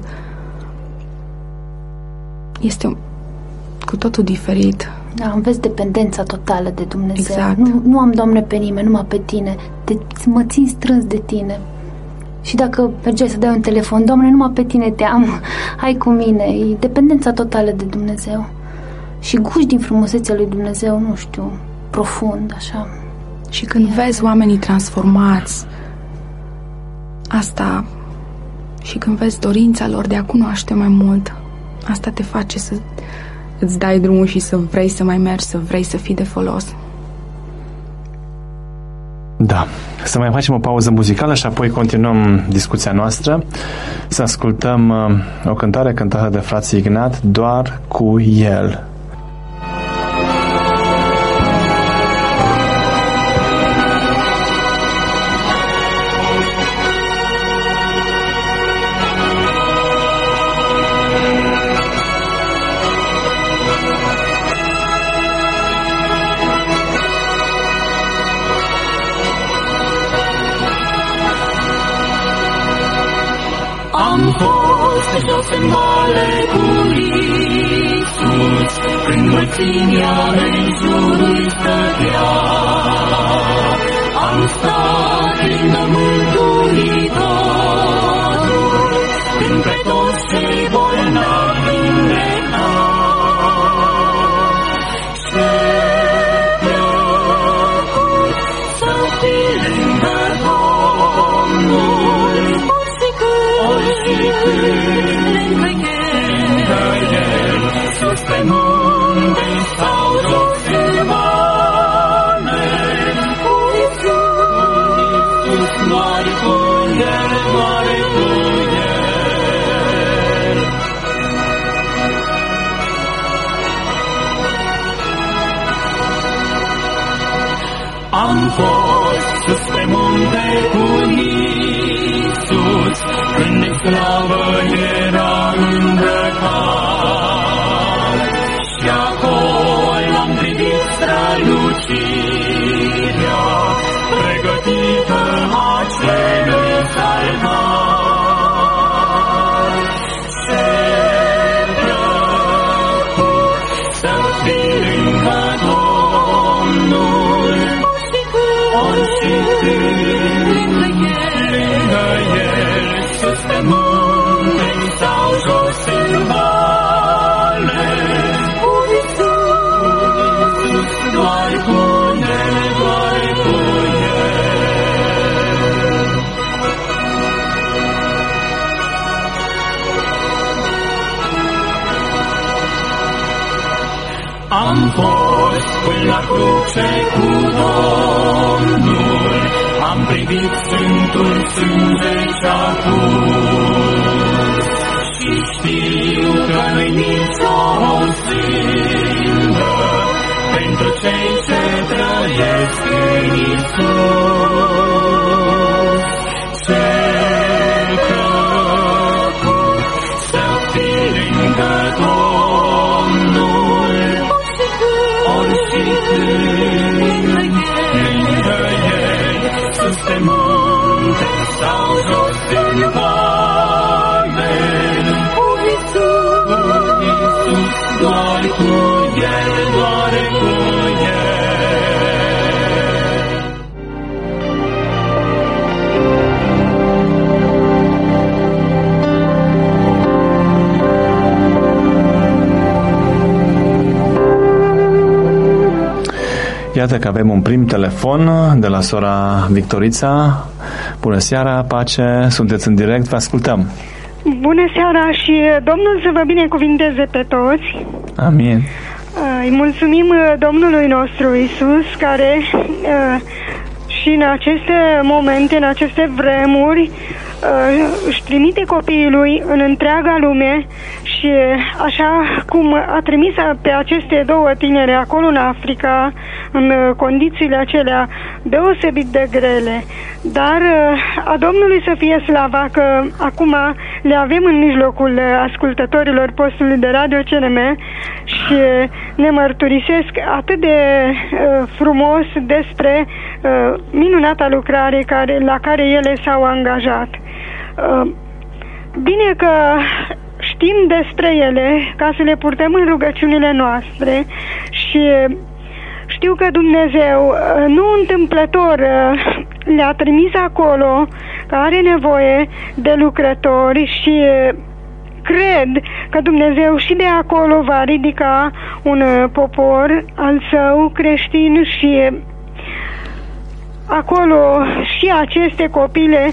este cu totul diferit. Da, înveți dependența totală de Dumnezeu. Exact. Nu am, Doamne, pe nimeni, numai pe Tine. Mă țin strâns de Tine. Și dacă mergeai să dai un telefon, Doamne, numai pe Tine te am, hai cu mine. E dependența totală de Dumnezeu. Și guși din frumusețea lui Dumnezeu, nu știu, profund, așa. Și când vezi oamenii transformați, asta, și când vezi dorința lor de a cunoaște mai mult, asta te face să îți dai drumul și să vrei să mai mergi, să vrei să fii de folos. Da. Să mai facem o pauză muzicală și apoi continuăm discuția noastră. Să ascultăm o cântare cântată de frații Ignat, Doar cu El. Am fost jos în vale cu Iisus, când mulțimea în jurul stătea. Am stat lângă Mântuitorul, când pe toți cei bolnavi vindeca. Ce plăcut să fii lângă Domnul, lângă El, sus pe munte sau jos în vale, cu Iisus, doar cu El, doar cu El. Am fost sus pe munte cu Iisus, când în slavă era îmbrăcat, și acolo am privit strălucirea pregătită acelui salvat. Ce plăcut să fii lângă Domnul, ori și când lângă El, sus pe munte sau jos în vale, cu Iisus, doar cu El, doar cu El. Am fost până la cruce cu Domnul, am privit Sfântul sânge ce-a curs, și știu că nu-i nicio sândă pentru cei ce trăiesc în Iisus. Ce munte sau jos în vale. Cu Iisus, doar cu El, doar cu El. Iată că avem un prim telefon de la sora Victorița. Bună seara, pace, sunteți în direct, vă ascultăm. Bună seara și Domnul să vă binecuvinteze pe toți. Amin. Îi mulțumim Domnului nostru Iisus, care și în aceste momente, în aceste vremuri, își trimite copiii lui în întreaga lume și așa cum a trimis pe aceste două tinere acolo în Africa, în condițiile acelea deosebit de grele, dar a Domnului să fie slava că acum le avem în mijlocul ascultătorilor postului de radio CNM și ne mărturisesc atât de frumos despre minunata lucrare la care ele s-au angajat. Bine că știm despre ele ca să le purtăm în rugăciunile noastre și știu că Dumnezeu nu întâmplător le-a trimis acolo, că are nevoie de lucrători și cred că Dumnezeu și de acolo va ridica un popor al său creștin și acolo și aceste copile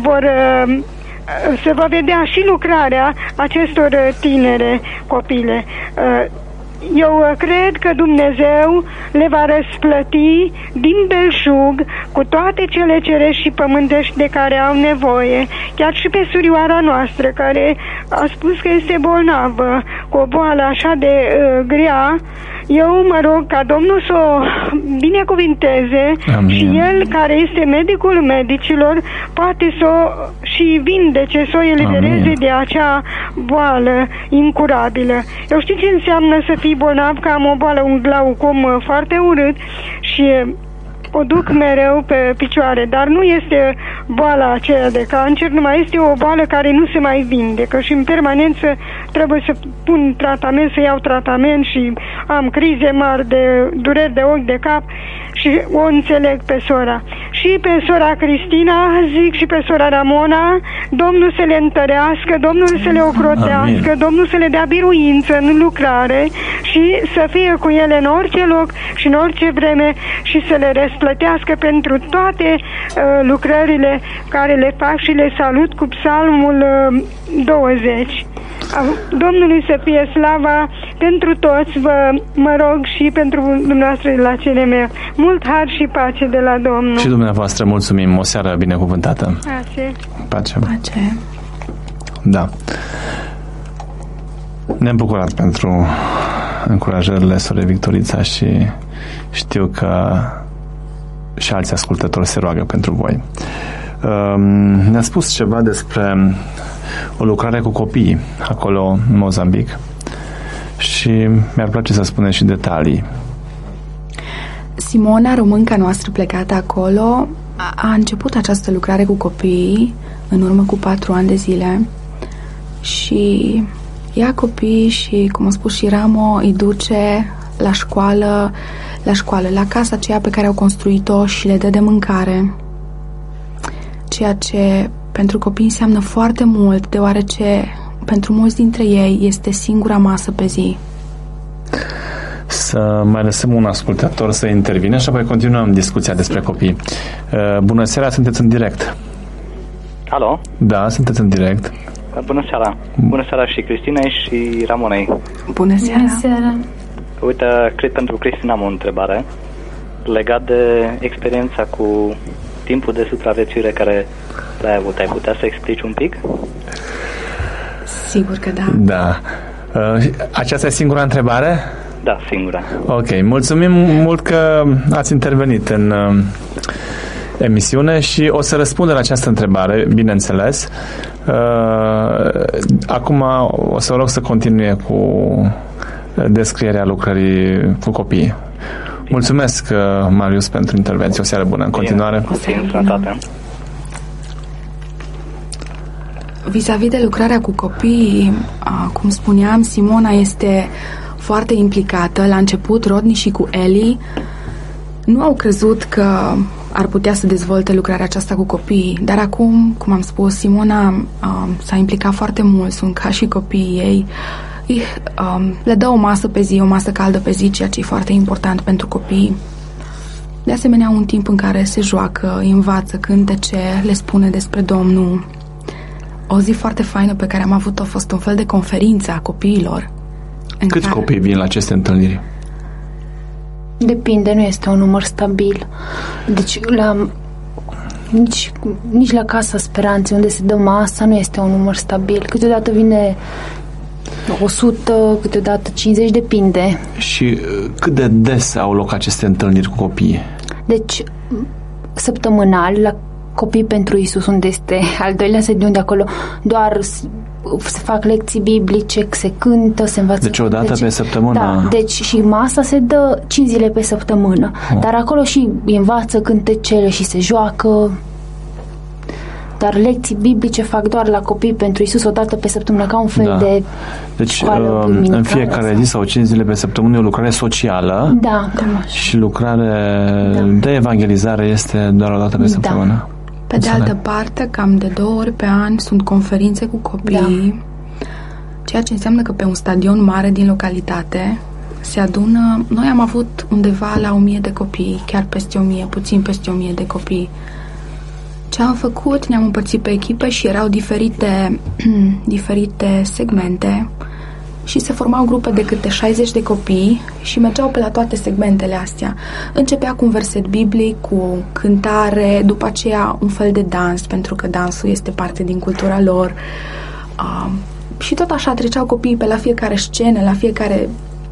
se va vedea și lucrarea acestor tinere copile. Eu cred că Dumnezeu le va răsplăti din belșug cu toate cele cerești și pământești de care au nevoie. Chiar și pe surioara noastră, care a spus că este bolnavă cu o boală așa de grea, eu mă rog ca Domnul să o binecuvinteze. Amin. Și El, care este medicul medicilor, poate să o și vindece, să o elibereze de acea boală incurabilă. Eu știu ce înseamnă să fii bolnav, că am o boală, un glaucom foarte urât și o duc mereu pe picioare, dar nu este boala aceea de cancer, numai este o boală care nu se mai vindecă și în permanență trebuie să pun tratament, să iau tratament și am crize mari de dureri de ochi, de cap și o înțeleg pe sora. Și pe sora Cristina, zic, și pe sora Ramona, Domnul să le întărească, Domnul să le ocrotească, Amin. Domnul să le dea biruință în lucrare și să fie cu ele în orice loc și în orice vreme și să le răsplătească pentru toate lucrările care le fac și le salut cu Psalmul 20. Domnului să fie slava pentru toți, mă rog, și pentru dumneavoastră de la CNM. Mult har și pace de la Domnul. Și dumneavoastră mulțumim. O seară binecuvântată. Pace. Pace. Pace. Da. Ne-am bucurat pentru încurajările sorei Victorița și știu că și alți ascultători se roagă pentru voi. Ne-a spus ceva despre o lucrare cu copii acolo în Mozambic și mi-ar place să spuneți și detalii. Simona, românca noastră plecată acolo, a început această lucrare cu copiii în urmă cu 4 ani de zile și ia copiii și, cum a spus și Ramo, îi duce la școală, la casa aceea pe care au construit-o și le dă de mâncare, ceea ce pentru copii înseamnă foarte mult, deoarece pentru mulți dintre ei este singura masă pe zi. Să mai lăsăm un ascultător să intervine și apoi continuăm discuția despre copii. Bună seara, sunteți în direct. Alo? Da, sunteți în direct. Bună seara. Bună seara și Cristinei și Ramonei. Bună seara. Bună seara. Uite, cred pentru Cristina am o întrebare legat de experiența cu timpul de supraviețuire care l-ai avut. Ai putea să explici un pic? Sigur că da. Da. Aceasta e singura întrebare? Da, singura. Ok, mulțumim mult că ați intervenit în emisiune și o să răspund la această întrebare, bineînțeles. Acum o să vă rog să continue cu descrierea lucrării cu copiii. Mulțumesc, Marius, pentru intervenție. O seară bună în continuare. Sănătate. Vis-a-vis de lucrarea cu copii, cum spuneam, Simona este foarte implicată. La început, Rodney și cu Ellie nu au crezut că ar putea să dezvolte lucrarea aceasta cu copiii, dar acum, cum am spus, Simona s-a implicat foarte mult, sunt ca și copiii ei. Le dă o masă pe zi, o masă caldă pe zi, ceea ce e foarte important pentru copii. De asemenea, un timp în care se joacă, îi învață cântece, le spune despre Domnul. O zi foarte faină pe care am avut-o a fost un fel de conferință a copiilor. Câți copii vin la aceste întâlniri? Depinde, nu este un număr stabil. Deci nici la Casa Speranței, unde se dă masa, nu este un număr stabil. Câteodată vine 100, câteodată 50, depinde. Și cât de des au loc aceste întâlniri cu copiii? Deci, săptămânal, la Copii pentru Iisus, unde este al doilea sediu, de acolo doar se fac lecții biblice, se cântă, se învață. Deci o dată pe săptămână? Da, deci și masa se dă 5 zile pe săptămână. Dar acolo și învață cântecele și se joacă. Dar lecții biblice fac doar la Copii pentru Iisus o dată pe săptămână, ca un fel de deci în fiecare zi sau 5 zile pe săptămână e o lucrare socială. Da, și lucrare de evangelizare este doar o dată pe săptămână. Pe de altă parte, cam de 2 ori pe an sunt conferințe cu copiii, ceea ce înseamnă că pe un stadion mare din localitate se adună. Noi am avut undeva la 1000 de copii, chiar peste 1000, puțin peste 1000 de copii. Ce am făcut? Ne-am împărțit pe echipe și erau diferite segmente și se formau grupe de câte 60 de copii și mergeau pe la toate segmentele astea. Începea cu un verset biblic, cu cântare, după aceea un fel de dans, pentru că dansul este parte din cultura lor. Și tot așa treceau copiii pe la fiecare scenă, la fiecare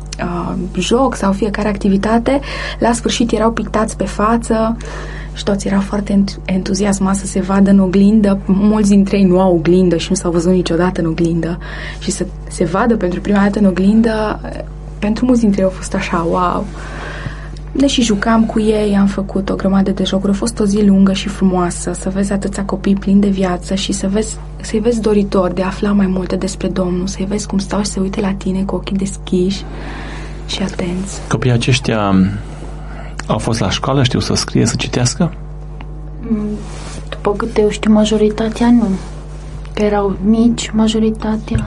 joc sau fiecare activitate. La sfârșit erau pictați pe față și toți erau foarte entuziasmați să se vadă în oglindă. Mulți dintre ei nu au oglindă și nu s-au văzut niciodată în oglindă. Și să se vadă pentru prima dată în oglindă, pentru mulți dintre ei a fost așa, wow! Deși jucam cu ei, am făcut o grămadă de jocuri. A fost o zi lungă și frumoasă, să vezi atâția copii plini de viață și să-i vezi doritori de a afla mai multe despre Domnul, să-i vezi cum stau și se uite la tine cu ochii deschiși și atenți. Copiii aceștia au fost la școală, știu să scrie, să citească? După câte eu știu, majoritatea nu. Că erau mici, majoritatea.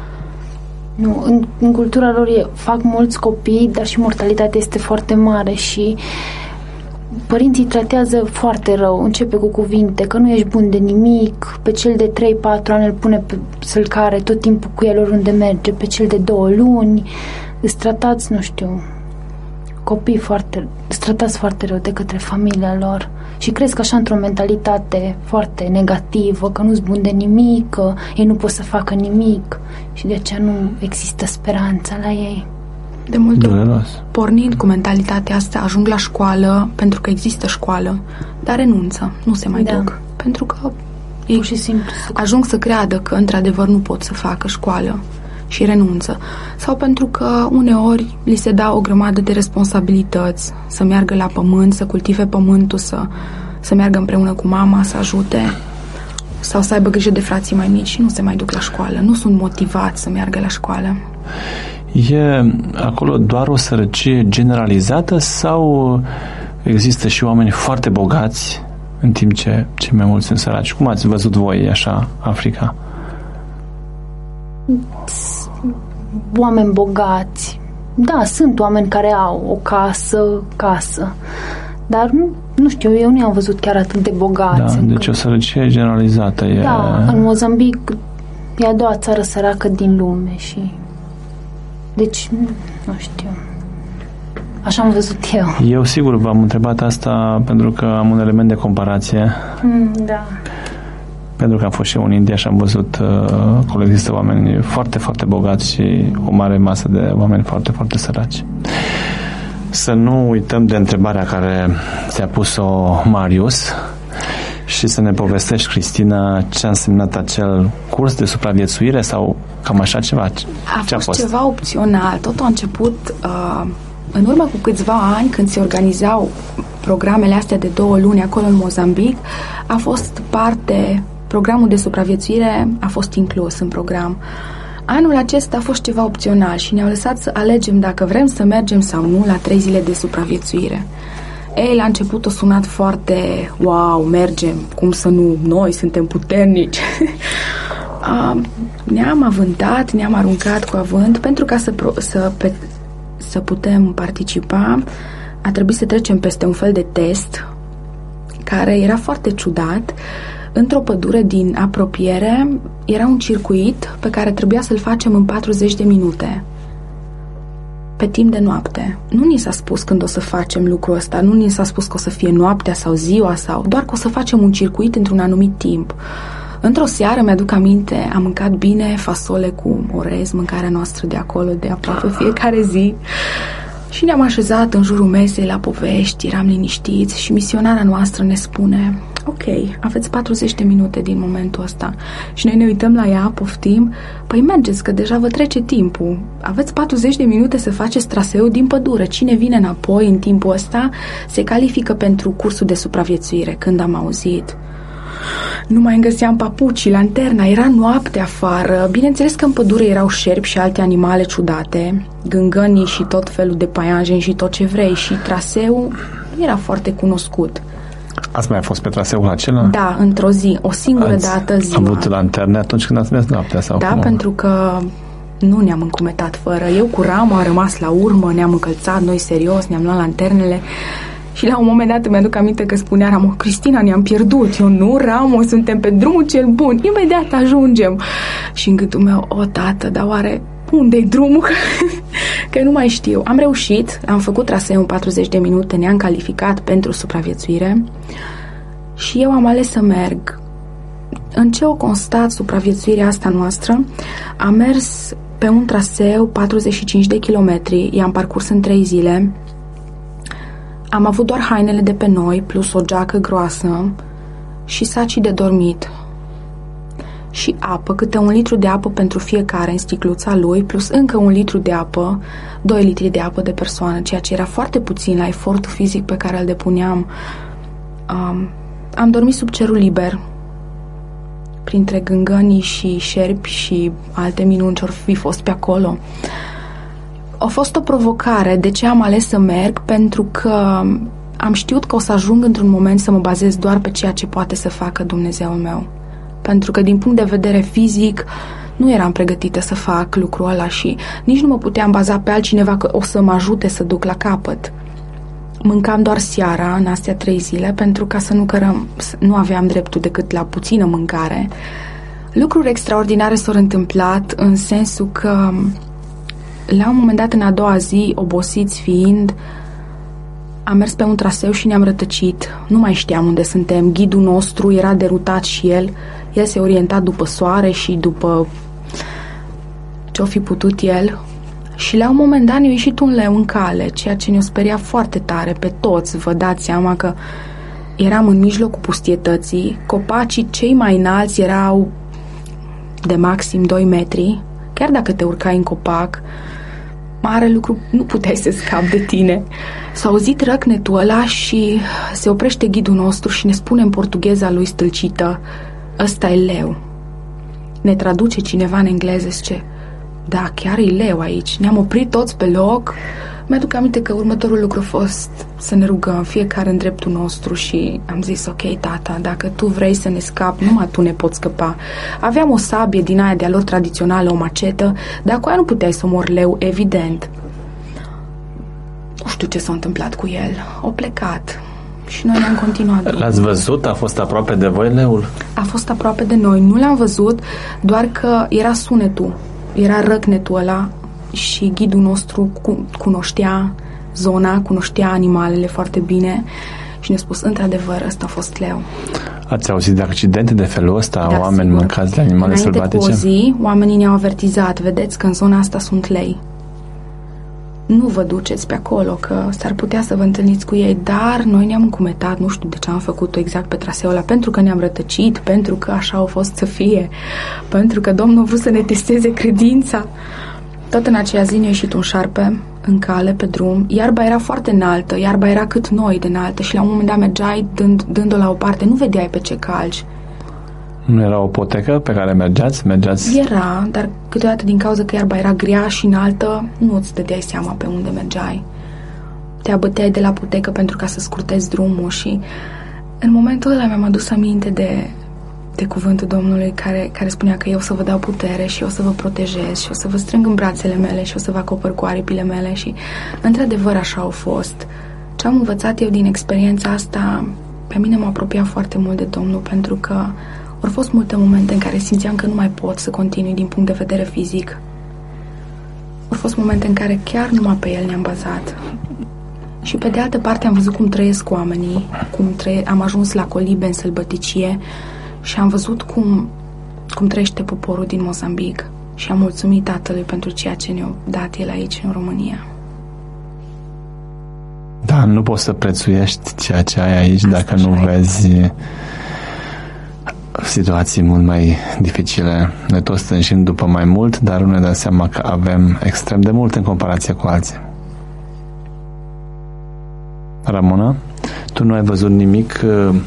Nu, în cultura lor fac mulți copii, dar și mortalitatea este foarte mare și părinții tratează foarte rău. Începe cu cuvinte, că nu ești bun de nimic, pe cel de 3-4 ani îl pune să-l care tot timpul cu el oriunde merge, pe cel de 2 luni îți tratați, nu știu, copii tratați foarte rău de către familia lor și cresc așa într-o mentalitate foarte negativă, că nu-s bun de nimic, că ei nu pot să facă nimic și de aceea nu există speranța la ei. De multe ori, pornind cu mentalitatea asta, ajung la școală pentru că există școală, dar renunță, nu se mai duc, pentru că ei și simplu ajung să creadă că într-adevăr nu pot să facă școală și renunță. Sau pentru că uneori li se dă o grămadă de responsabilități, să meargă la pământ, să cultive pământul, să meargă împreună cu mama, să ajute, sau să aibă grijă de frații mai mici și nu se mai duc la școală. Nu sunt motivați să meargă la școală. E acolo doar o sărăcie generalizată sau există și oameni foarte bogați în timp ce cei mai mulți sunt săraci? Cum ați văzut voi așa Africa? Oameni bogați. Da, sunt oameni care au o casă, dar nu știu, eu nu i-am văzut chiar atât de bogați. Da, deci o sărăcie generalizată. Da, în Mozambic e a doua țară săracă din lume și deci, nu știu, așa am văzut eu. Eu sigur v-am întrebat asta pentru că am un element de comparație. Da. Pentru că am fost și eu în India și am văzut că există oameni foarte, foarte bogați și o mare masă de oameni foarte, foarte săraci. Să nu uităm de întrebarea care ți-a pus-o Marius și să ne povestești, Cristina, ce a însemnat acel curs de supraviețuire sau cam așa ceva. A fost ceva opțional. Totul a început în urmă cu câțiva ani, când se organizau programele astea de 2 luni acolo în Mozambic. A fost parte Programul de supraviețuire a fost inclus în program. Anul acesta a fost ceva opțional și ne-au lăsat să alegem dacă vrem să mergem sau nu la 3 zile de supraviețuire. Ei, la început a sunat foarte, wow, mergem, cum să nu, noi suntem puternici. Ne-am avântat, ne-am aruncat cu avânt, pentru ca să putem participa, a trebuit să trecem peste un fel de test care era foarte ciudat. Într-o pădure din apropiere era un circuit pe care trebuia să-l facem în 40 de minute, pe timp de noapte. Nu ni s-a spus când o să facem lucrul ăsta, nu ni s-a spus că o să fie noaptea sau ziua, sau doar că o să facem un circuit într-un anumit timp. Într-o seară, mi-aduc aminte, am mâncat bine fasole cu orez, mâncarea noastră de acolo, de aproape fiecare zi. Și ne-am așezat în jurul mesei la povești, eram liniștiți și misionara noastră ne spune: ok, aveți 40 de minute din momentul ăsta. Și noi ne uităm la ea, poftim, păi mergeți că deja vă trece timpul. Aveți 40 de minute să faceți traseul din pădure. Cine vine înapoi în timpul ăsta se califică pentru cursul de supraviețuire. Când am auzit, nu mai îmi găseam papucii, lanterna, era noapte afară. Bineînțeles că în pădure erau șerpi și alte animale ciudate, gângănii și tot felul de paianjeni și tot ce vrei, și traseul era foarte cunoscut. Ați mai fost pe traseul acela? Da, într-o zi, o singură dată ziua. Ați avut lanterne atunci când ați mers noaptea? Sau da, pentru că nu ne-am încumetat fără. Eu cu Rama am rămas la urmă, ne-am încălțat noi serios, ne-am luat lanternele. Și la un moment dat mi-aduc aminte că spunea Ramo: Cristina, ne-am pierdut. Eu: nu, Ramo, suntem pe drumul cel bun, imediat ajungem. Și în gâtul meu: o, tată, dar oare unde-i drumul? Că nu mai știu. Am reușit, am făcut traseul în 40 de minute, ne-am calificat pentru supraviețuire și eu am ales să merg. În ce o constat supraviețuirea asta noastră? Am mers pe un traseu 45 de kilometri, i-am parcurs în 3 zile. Am avut doar hainele de pe noi, plus o geacă groasă și sacii de dormit. Și apă, câte 1 litru de apă pentru fiecare în sticluța lui, plus încă 1 litru de apă, 2 litri de apă de persoană, ceea ce era foarte puțin la efortul fizic pe care îl depuneam. Am dormit sub cerul liber, printre gângănii și șerpi și alte minuni ce-or fi fost pe acolo. A fost o provocare. De ce am ales să merg? Pentru că am știut că o să ajung într-un moment să mă bazez doar pe ceea ce poate să facă Dumnezeul meu. Pentru că din punct de vedere fizic nu eram pregătită să fac lucrul ăla și nici nu mă puteam baza pe altcineva că o să mă ajute să duc la capăt. Mâncam doar seara în astea 3 zile pentru ca să nu cărăm, nu aveam dreptul decât la puțină mâncare. Lucruri extraordinare s-au întâmplat în sensul că la un moment dat, în a doua zi, obosiți fiind, am mers pe un traseu și ne-am rătăcit. Nu mai știam unde suntem. Ghidul nostru era derutat și el. El se orienta după soare și după ce-o fi putut el. Și la un moment dat ne-a ieșit un leu în cale, ceea ce ne-a speriat foarte tare pe toți. Vă dați seama că eram în mijlocul pustietății. Copacii cei mai înalți erau de maxim 2 metri. Chiar dacă te urcai în copac, mare lucru, nu puteai să scapi de tine. S-a auzit răcnetul ăla și se oprește ghidul nostru și ne spune în portugheza lui stâlcită: ăsta e leu. Ne traduce cineva în engleză, zice: da, chiar e leu aici. Ne-am oprit toți pe loc. Mi-aduc aminte că următorul lucru a fost să ne rugăm fiecare în dreptul nostru și am zis: ok, tata, dacă tu vrei să ne scapi, numai tu ne poți scăpa. Aveam o sabie din aia de-a lor tradițională, o macetă, dar cu aia nu puteai să mori leu, evident. Nu știu ce s-a întâmplat cu el. O plecat și noi ne-am continuat drumul. L-ați văzut? A fost aproape de voi leul? A fost aproape de noi. Nu l-am văzut, doar că era sunetul, era răcnetul ăla. Și ghidul nostru cunoștea zona, cunoștea animalele foarte bine și ne-a spus: într-adevăr, ăsta a fost leu. Ați auzit de accidente de felul ăsta? Da, oameni sigur. Mâncați de animale sălbatice? Înainte cu o zi, oamenii ne-au avertizat: vedeți că în zona asta sunt lei. Nu vă duceți pe acolo, că s-ar putea să vă întâlniți cu ei. Dar noi ne-am încumetat, nu știu de ce am făcut-o exact pe traseul ăla, pentru că ne-am rătăcit, pentru că așa a fost să fie, pentru că Domnul a vrut să ne testeze credința. Tot în aceea zi ne-a ieșit un șarpe în cale, pe drum. Iarba era foarte înaltă, iarba era cât noi de înaltă și la un moment dat mergeai dând-o la o parte, nu vedeai pe ce calci. Nu era o potecă pe care mergeați? Era, dar câteodată din cauza că iarba era grea și înaltă, nu îți dădeai seama pe unde mergeai. Te abăteai de la potecă pentru ca să scurtezi drumul și în momentul ăla mi-am adus aminte de cuvântul Domnului care spunea că eu o să vă dau putere și o să vă protejez și o să vă strâng în brațele mele și o să vă acopăr cu aripile mele și într-adevăr așa au fost. Ce am învățat eu din experiența asta, pe mine m-a apropiat foarte mult de Domnul, pentru că au fost multe momente în care simțeam că nu mai pot să continui din punct de vedere fizic. Au fost momente în care chiar numai pe El ne-am bazat. Și pe de altă parte am văzut cum trăiesc oamenii, am ajuns la colibe în sălbăticie și am văzut cum trăiește poporul din Mozambic și am mulțumit Tatălui pentru ceea ce ne-a dat El aici în România. Da, nu poți să prețuiești ceea ce ai aici asta dacă nu vezi situații mult mai dificile. Noi toți stânjim după mai mult, dar nu ne dăm seama că avem extrem de mult în comparație cu alții. Ramona, tu nu ai văzut nimic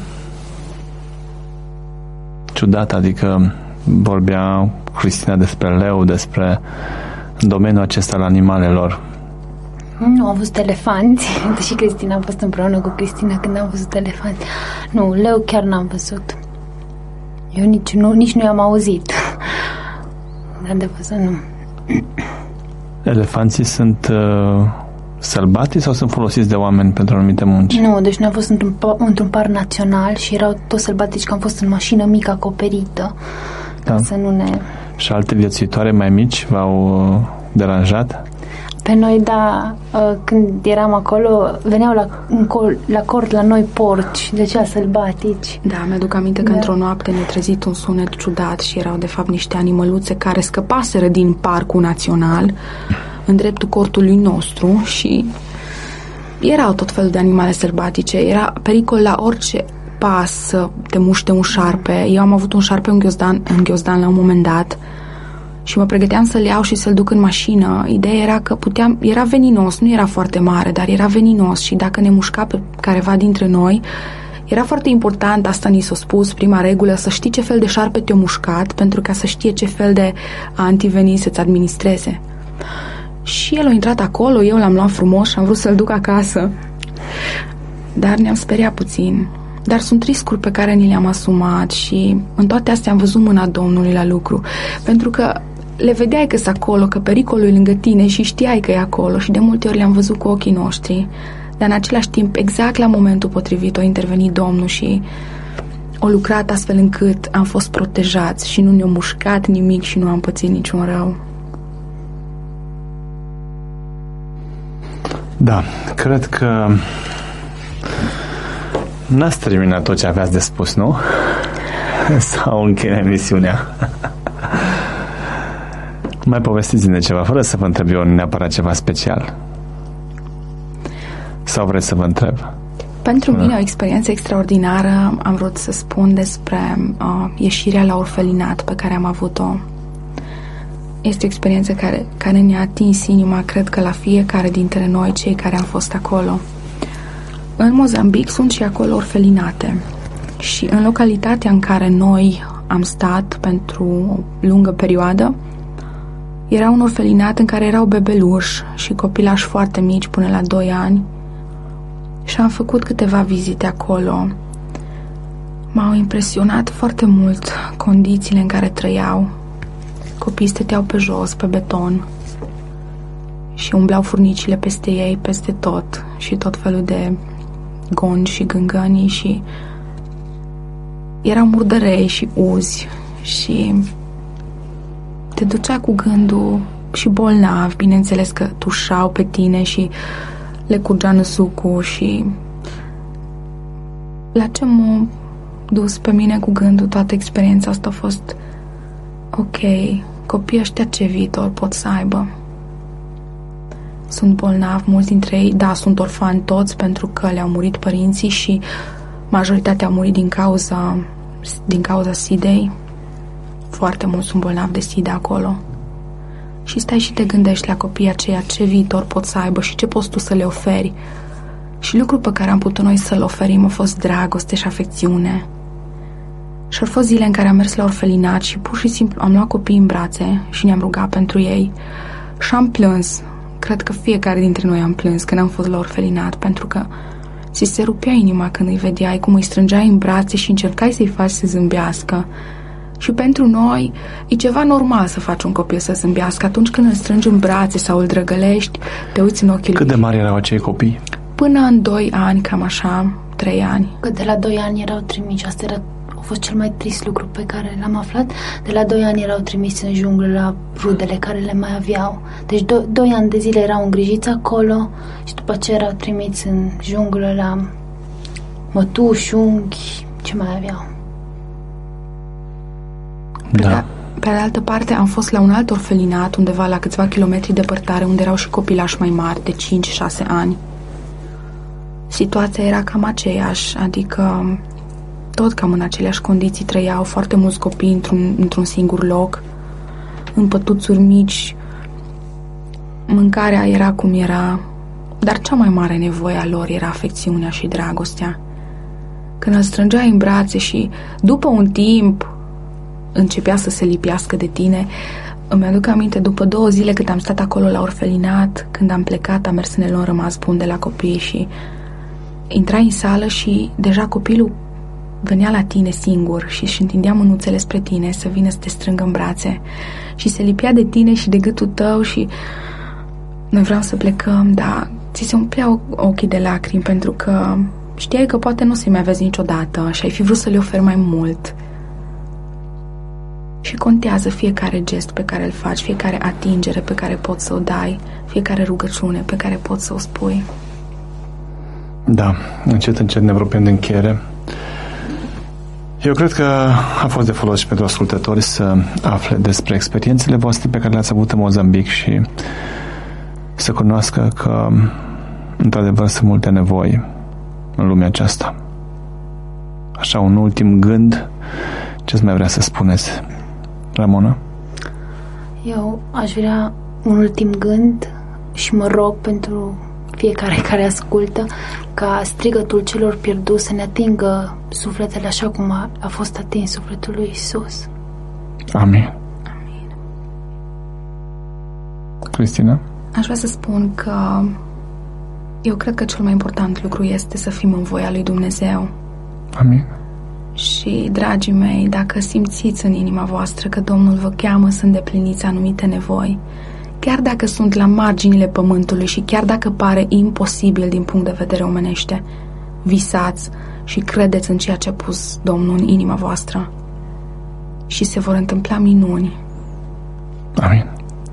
ciudat, adică vorbea Cristina despre leu, despre domeniul acesta al animalelor. Nu am văzut elefanți, deși Cristina a fost împreună cu Cristina când am văzut elefanți. Nu, leu chiar n-am văzut. Eu nici nu i-am auzit. Dar de văzut nu. Elefanții sunt sălbatici sau sunt folosiți de oameni pentru anumite munci? Nu, deci noi am fost într-un parc național și erau toți sălbatici, că am fost în mașină mică acoperită. Da. Să nu ne... Și alte viețuitoare mai mici v-au deranjat? Pe noi, da, când eram acolo, veneau la cort la noi porci, de aceea sălbatici. Da, mi-aduc aminte că într-o noapte ne-a trezit un sunet ciudat și erau de fapt niște animăluțe care scăpaseră din parcul național în dreptul cortului nostru și erau tot felul de animale sălbatice. Era pericol la orice pas să te muște un șarpe. Eu am avut un șarpe în ghiozdan la un moment dat și mă pregăteam să-l iau și să-l duc în mașină. Ideea era că era veninos, nu era foarte mare, dar era veninos și dacă ne mușca pe careva dintre noi, era foarte important, asta ni s-a spus, prima regulă, să știi ce fel de șarpe te-a mușcat, pentru ca să știe ce fel de antivenin să-ți administreze. Și el a intrat acolo, eu l-am luat frumos și am vrut să-l duc acasă. Dar ne-am speriat puțin. Dar sunt riscuri pe care ni le-am asumat și în toate astea am văzut mâna Domnului la lucru. Pentru că le vedeai că sunt acolo, că pericolul e lângă tine și știai că e acolo și de multe ori le-am văzut cu ochii noștri. Dar în același timp, exact la momentul potrivit, a intervenit Domnul și a lucrat astfel încât am fost protejați și nu ne-a mușcat nimic și nu am pățit niciun rău. Da, cred că n-ați terminat tot ce aveați de spus, nu? Sau încheiem emisiunea? Mai povestiți-ne ceva, fără să vă întreb eu neapărat ceva special. Sau vreți să vă întreb? Pentru mine o experiență extraordinară, am vrut să spun despre ieșirea la orfelinat pe care am avut-o. Este o experiență care ne-a atins inima, cred că la fiecare dintre noi, cei care am fost acolo. În Mozambic sunt și acolo orfelinate și în localitatea în care noi am stat pentru o lungă perioadă, era un orfelinat în care erau bebeluși și copilași foarte mici până la 2 ani și am făcut câteva vizite acolo. M-au impresionat foarte mult condițiile în care trăiau. Copiii stăteau pe jos, pe beton și umblau furnicile peste ei, peste tot și tot felul de gongi și gângănii și erau murdărei și uzi și te ducea cu gândul și bolnavi, bineînțeles că tușau pe tine și le curgea năsucul și la ce m-a dus pe mine cu gândul toată experiența asta a fost ok, copiii ăștia ce viitor pot să aibă? Sunt bolnavi, mulți dintre ei, da, sunt orfani toți pentru că le-au murit părinții și majoritatea au murit din cauza SIDA-i. Foarte mulți sunt bolnavi de SIDA acolo. Și stai și te gândești la copiii aceia ce viitor pot să aibă și ce poți tu să le oferi. Și lucrul pe care am putut noi să-l oferim a fost dragoste și afecțiune. Și au fost zile în care am mers la orfelinat și pur și simplu am luat copiii în brațe și ne-am rugat pentru ei. Și am plâns. Cred că fiecare dintre noi am plâns când am fost la orfelinat, pentru că ți se rupea inima când îi vedeai, cum îi strângeai în brațe și încercai să-i faci să zâmbească. Și pentru noi e ceva normal să faci un copil să zâmbească. Atunci când îl strângi în brațe sau îl drăgălești, te uiți în ochii lui. Cât de mari erau acei copii? Până în 2 ani, cam așa, 3 ani. Că de la 2 ani erau trimiși. A fost cel mai trist lucru pe care l-am aflat. De la 2 ani erau trimiși în junglă la rudele care le mai aveau. Deci 2 ani de zile erau îngrijiți acolo și după aceea erau trimiți în junglă la mătuși, unghi, ce mai aveau. Da. Pe de altă parte, am fost la un alt orfelinat, undeva la câțiva kilometri departare, unde erau și copilași mai mari, de 5-6 ani. Situația era cam aceeași, adică tot cam în aceleași condiții trăiau foarte mulți copii într-un singur loc, în pătuțuri mici, mâncarea era cum era, dar cea mai mare nevoie a lor era afecțiunea și dragostea. Când îl strângeai în brațe și după un timp începea să se lipească de tine, îmi aduc aminte, după 2 zile cât am stat acolo la orfelinat, când am plecat, am mers să ne luăm rămas bun de la copii și intrai în sală și deja copilul venea la tine singur și își întindea mânuțele spre tine să vină să te strângă în brațe și se lipea de tine și de gâtul tău și noi vreau să plecăm, dar ți se umpleau ochii de lacrimi pentru că știai că poate nu o să-i mai vezi niciodată și ai fi vrut să le oferi mai mult. Și contează fiecare gest pe care îl faci, fiecare atingere pe care poți să o dai, fiecare rugăciune pe care poți să o spui. Da, încet ne apropiem de încheiere. Eu cred că a fost de folos și pentru ascultători să afle despre experiențele voastre pe care le-ați avut în Mozambic și să cunoască că într-adevăr sunt multe nevoi în lumea aceasta. Așa, un ultim gând, ce-ți mai vrea să spuneți, Ramona? Eu aș vrea un ultim gând și mă rog pentru fiecare care ascultă ca strigătul celor pierduți să ne atingă sufletele așa cum a fost atins sufletul lui Iisus. Amin. Cristina? Aș vrea să spun că eu cred că cel mai important lucru este să fim în voia lui Dumnezeu. Amin. Și, dragii mei, dacă simțiți în inima voastră că Domnul vă cheamă să îndepliniți anumite nevoi, chiar dacă sunt la marginile pământului și chiar dacă pare imposibil din punct de vedere omenește, visați și credeți în ceea ce a pus Domnul în inima voastră și se vor întâmpla minuni. Amin.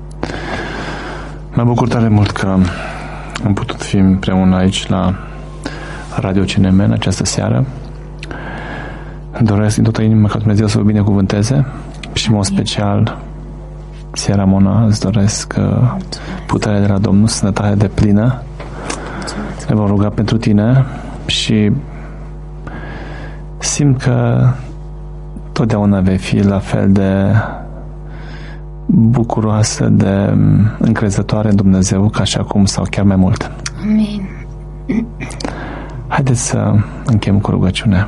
Mă bucur tare mult că am putut fi împreună aici la Radio CNM în această seară. Doresc din toată inima ca Dumnezeu să vă binecuvânteze și în mod special ție, Ramona, îți doresc putere de la Domnul, sănătate de plină. Ne vom ruga pentru tine și simt că totdeauna vei fi la fel de bucuroasă, de încrezătoare în Dumnezeu, ca și acum sau chiar mai mult. Amin. Haideți să încheiem cu rugăciunea.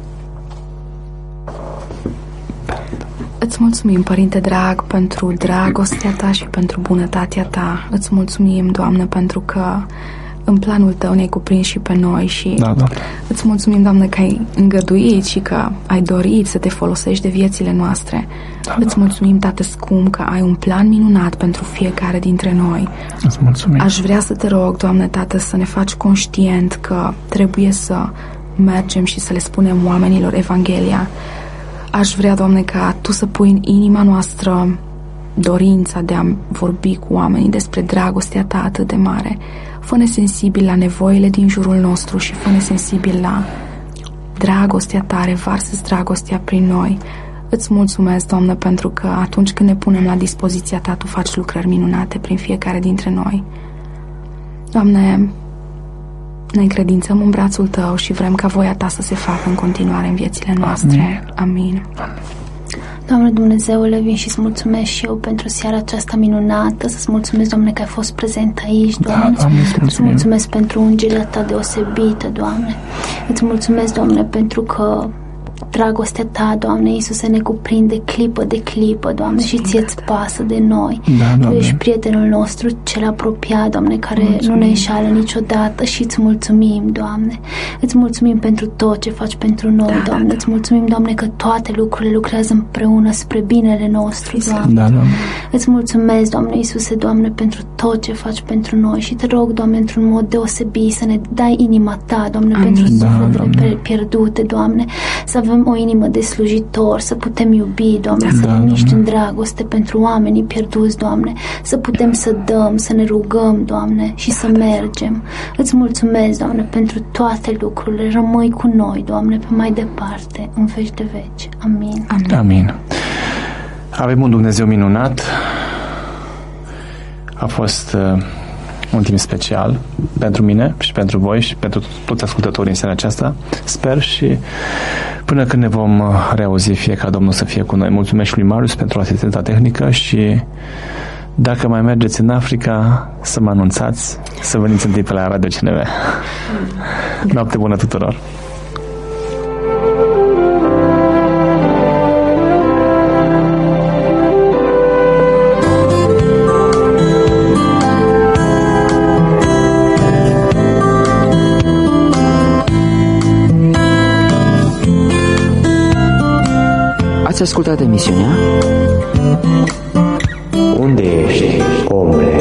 Îți mulțumim, Părinte drag, pentru dragostea Ta și pentru bunătatea Ta. Îți mulțumim, Doamnă, pentru că în planul Tău ne-ai cuprins și pe noi și da. Îți mulțumim, Doamnă, că ai îngăduit și că ai dorit să Te folosești de viețile noastre. Îți mulțumim, Tată scump, că ai un plan minunat pentru fiecare dintre noi. Îți mulțumim. Aș vrea să Te rog, Doamne, Tată, să ne faci conștient că trebuie să mergem și să le spunem oamenilor Evanghelia. Aș vrea, Doamne, ca Tu să pui în inima noastră dorința de a vorbi cu oamenii despre dragostea Ta atât de mare. Fă-ne sensibil la nevoile din jurul nostru și fă-ne sensibil la dragostea Ta, revarsă-ți dragostea prin noi. Îți mulțumesc, Doamnă, pentru că atunci când ne punem la dispoziția Ta, Tu faci lucrări minunate prin fiecare dintre noi. Doamne, ne încredințăm în brațul Tău și vrem ca voia Ta să se facă în continuare în viețile noastre. Amin. Doamne Dumnezeule, vin și îți mulțumesc și eu pentru seara aceasta minunată. Să-ți mulțumesc, Doamne, că ai fost prezent aici, Doamne. Îți mulțumesc pentru ungerea Ta deosebită, Doamne. Îți mulțumesc, Doamne, pentru că dragostea Ta, Doamne Iisuse, ne cuprinde clipă de clipă, Doamne, și Ție-ți pasă de noi. Tu ești prietenul nostru cel apropiat, Doamne, care nu ne înșală niciodată și îți mulțumim, Doamne. Îți mulțumim pentru tot ce faci pentru noi, Doamne. Îți mulțumim, Doamne, că toate lucrurile lucrează împreună spre binele nostru, Doamne. Îți mulțumesc, Doamne Iisuse, Doamne, pentru tot ce faci pentru noi și te rog, Doamne, într-un mod deosebit să ne dai inima Ta, Doamne, pentru sufletele pierdute, Doamne, să avem o inimă de slujitor, să putem iubi, Doamne, să ne miști în dragoste pentru oamenii pierduți, Doamne, să putem să dăm, să ne rugăm, Doamne, și să mergem. Îți mulțumesc, Doamne, pentru toate lucrurile. Rămâi cu noi, Doamne, pe mai departe, în veci de veci. Amin. Amin. Avem un Dumnezeu minunat. A fost un timp special pentru mine și pentru voi și pentru toți ascultătorii în seara aceasta. Sper și până când ne vom reauzi, fie ca Domnul să fie cu noi. Mulțumesc lui Marius pentru asistența tehnică și dacă mai mergeți în Africa, să mă anunțați, să veniți întâi pe la Radio CNV. Noapte bună tuturor! Ați ascultat emisiunea? Unde ești, omule?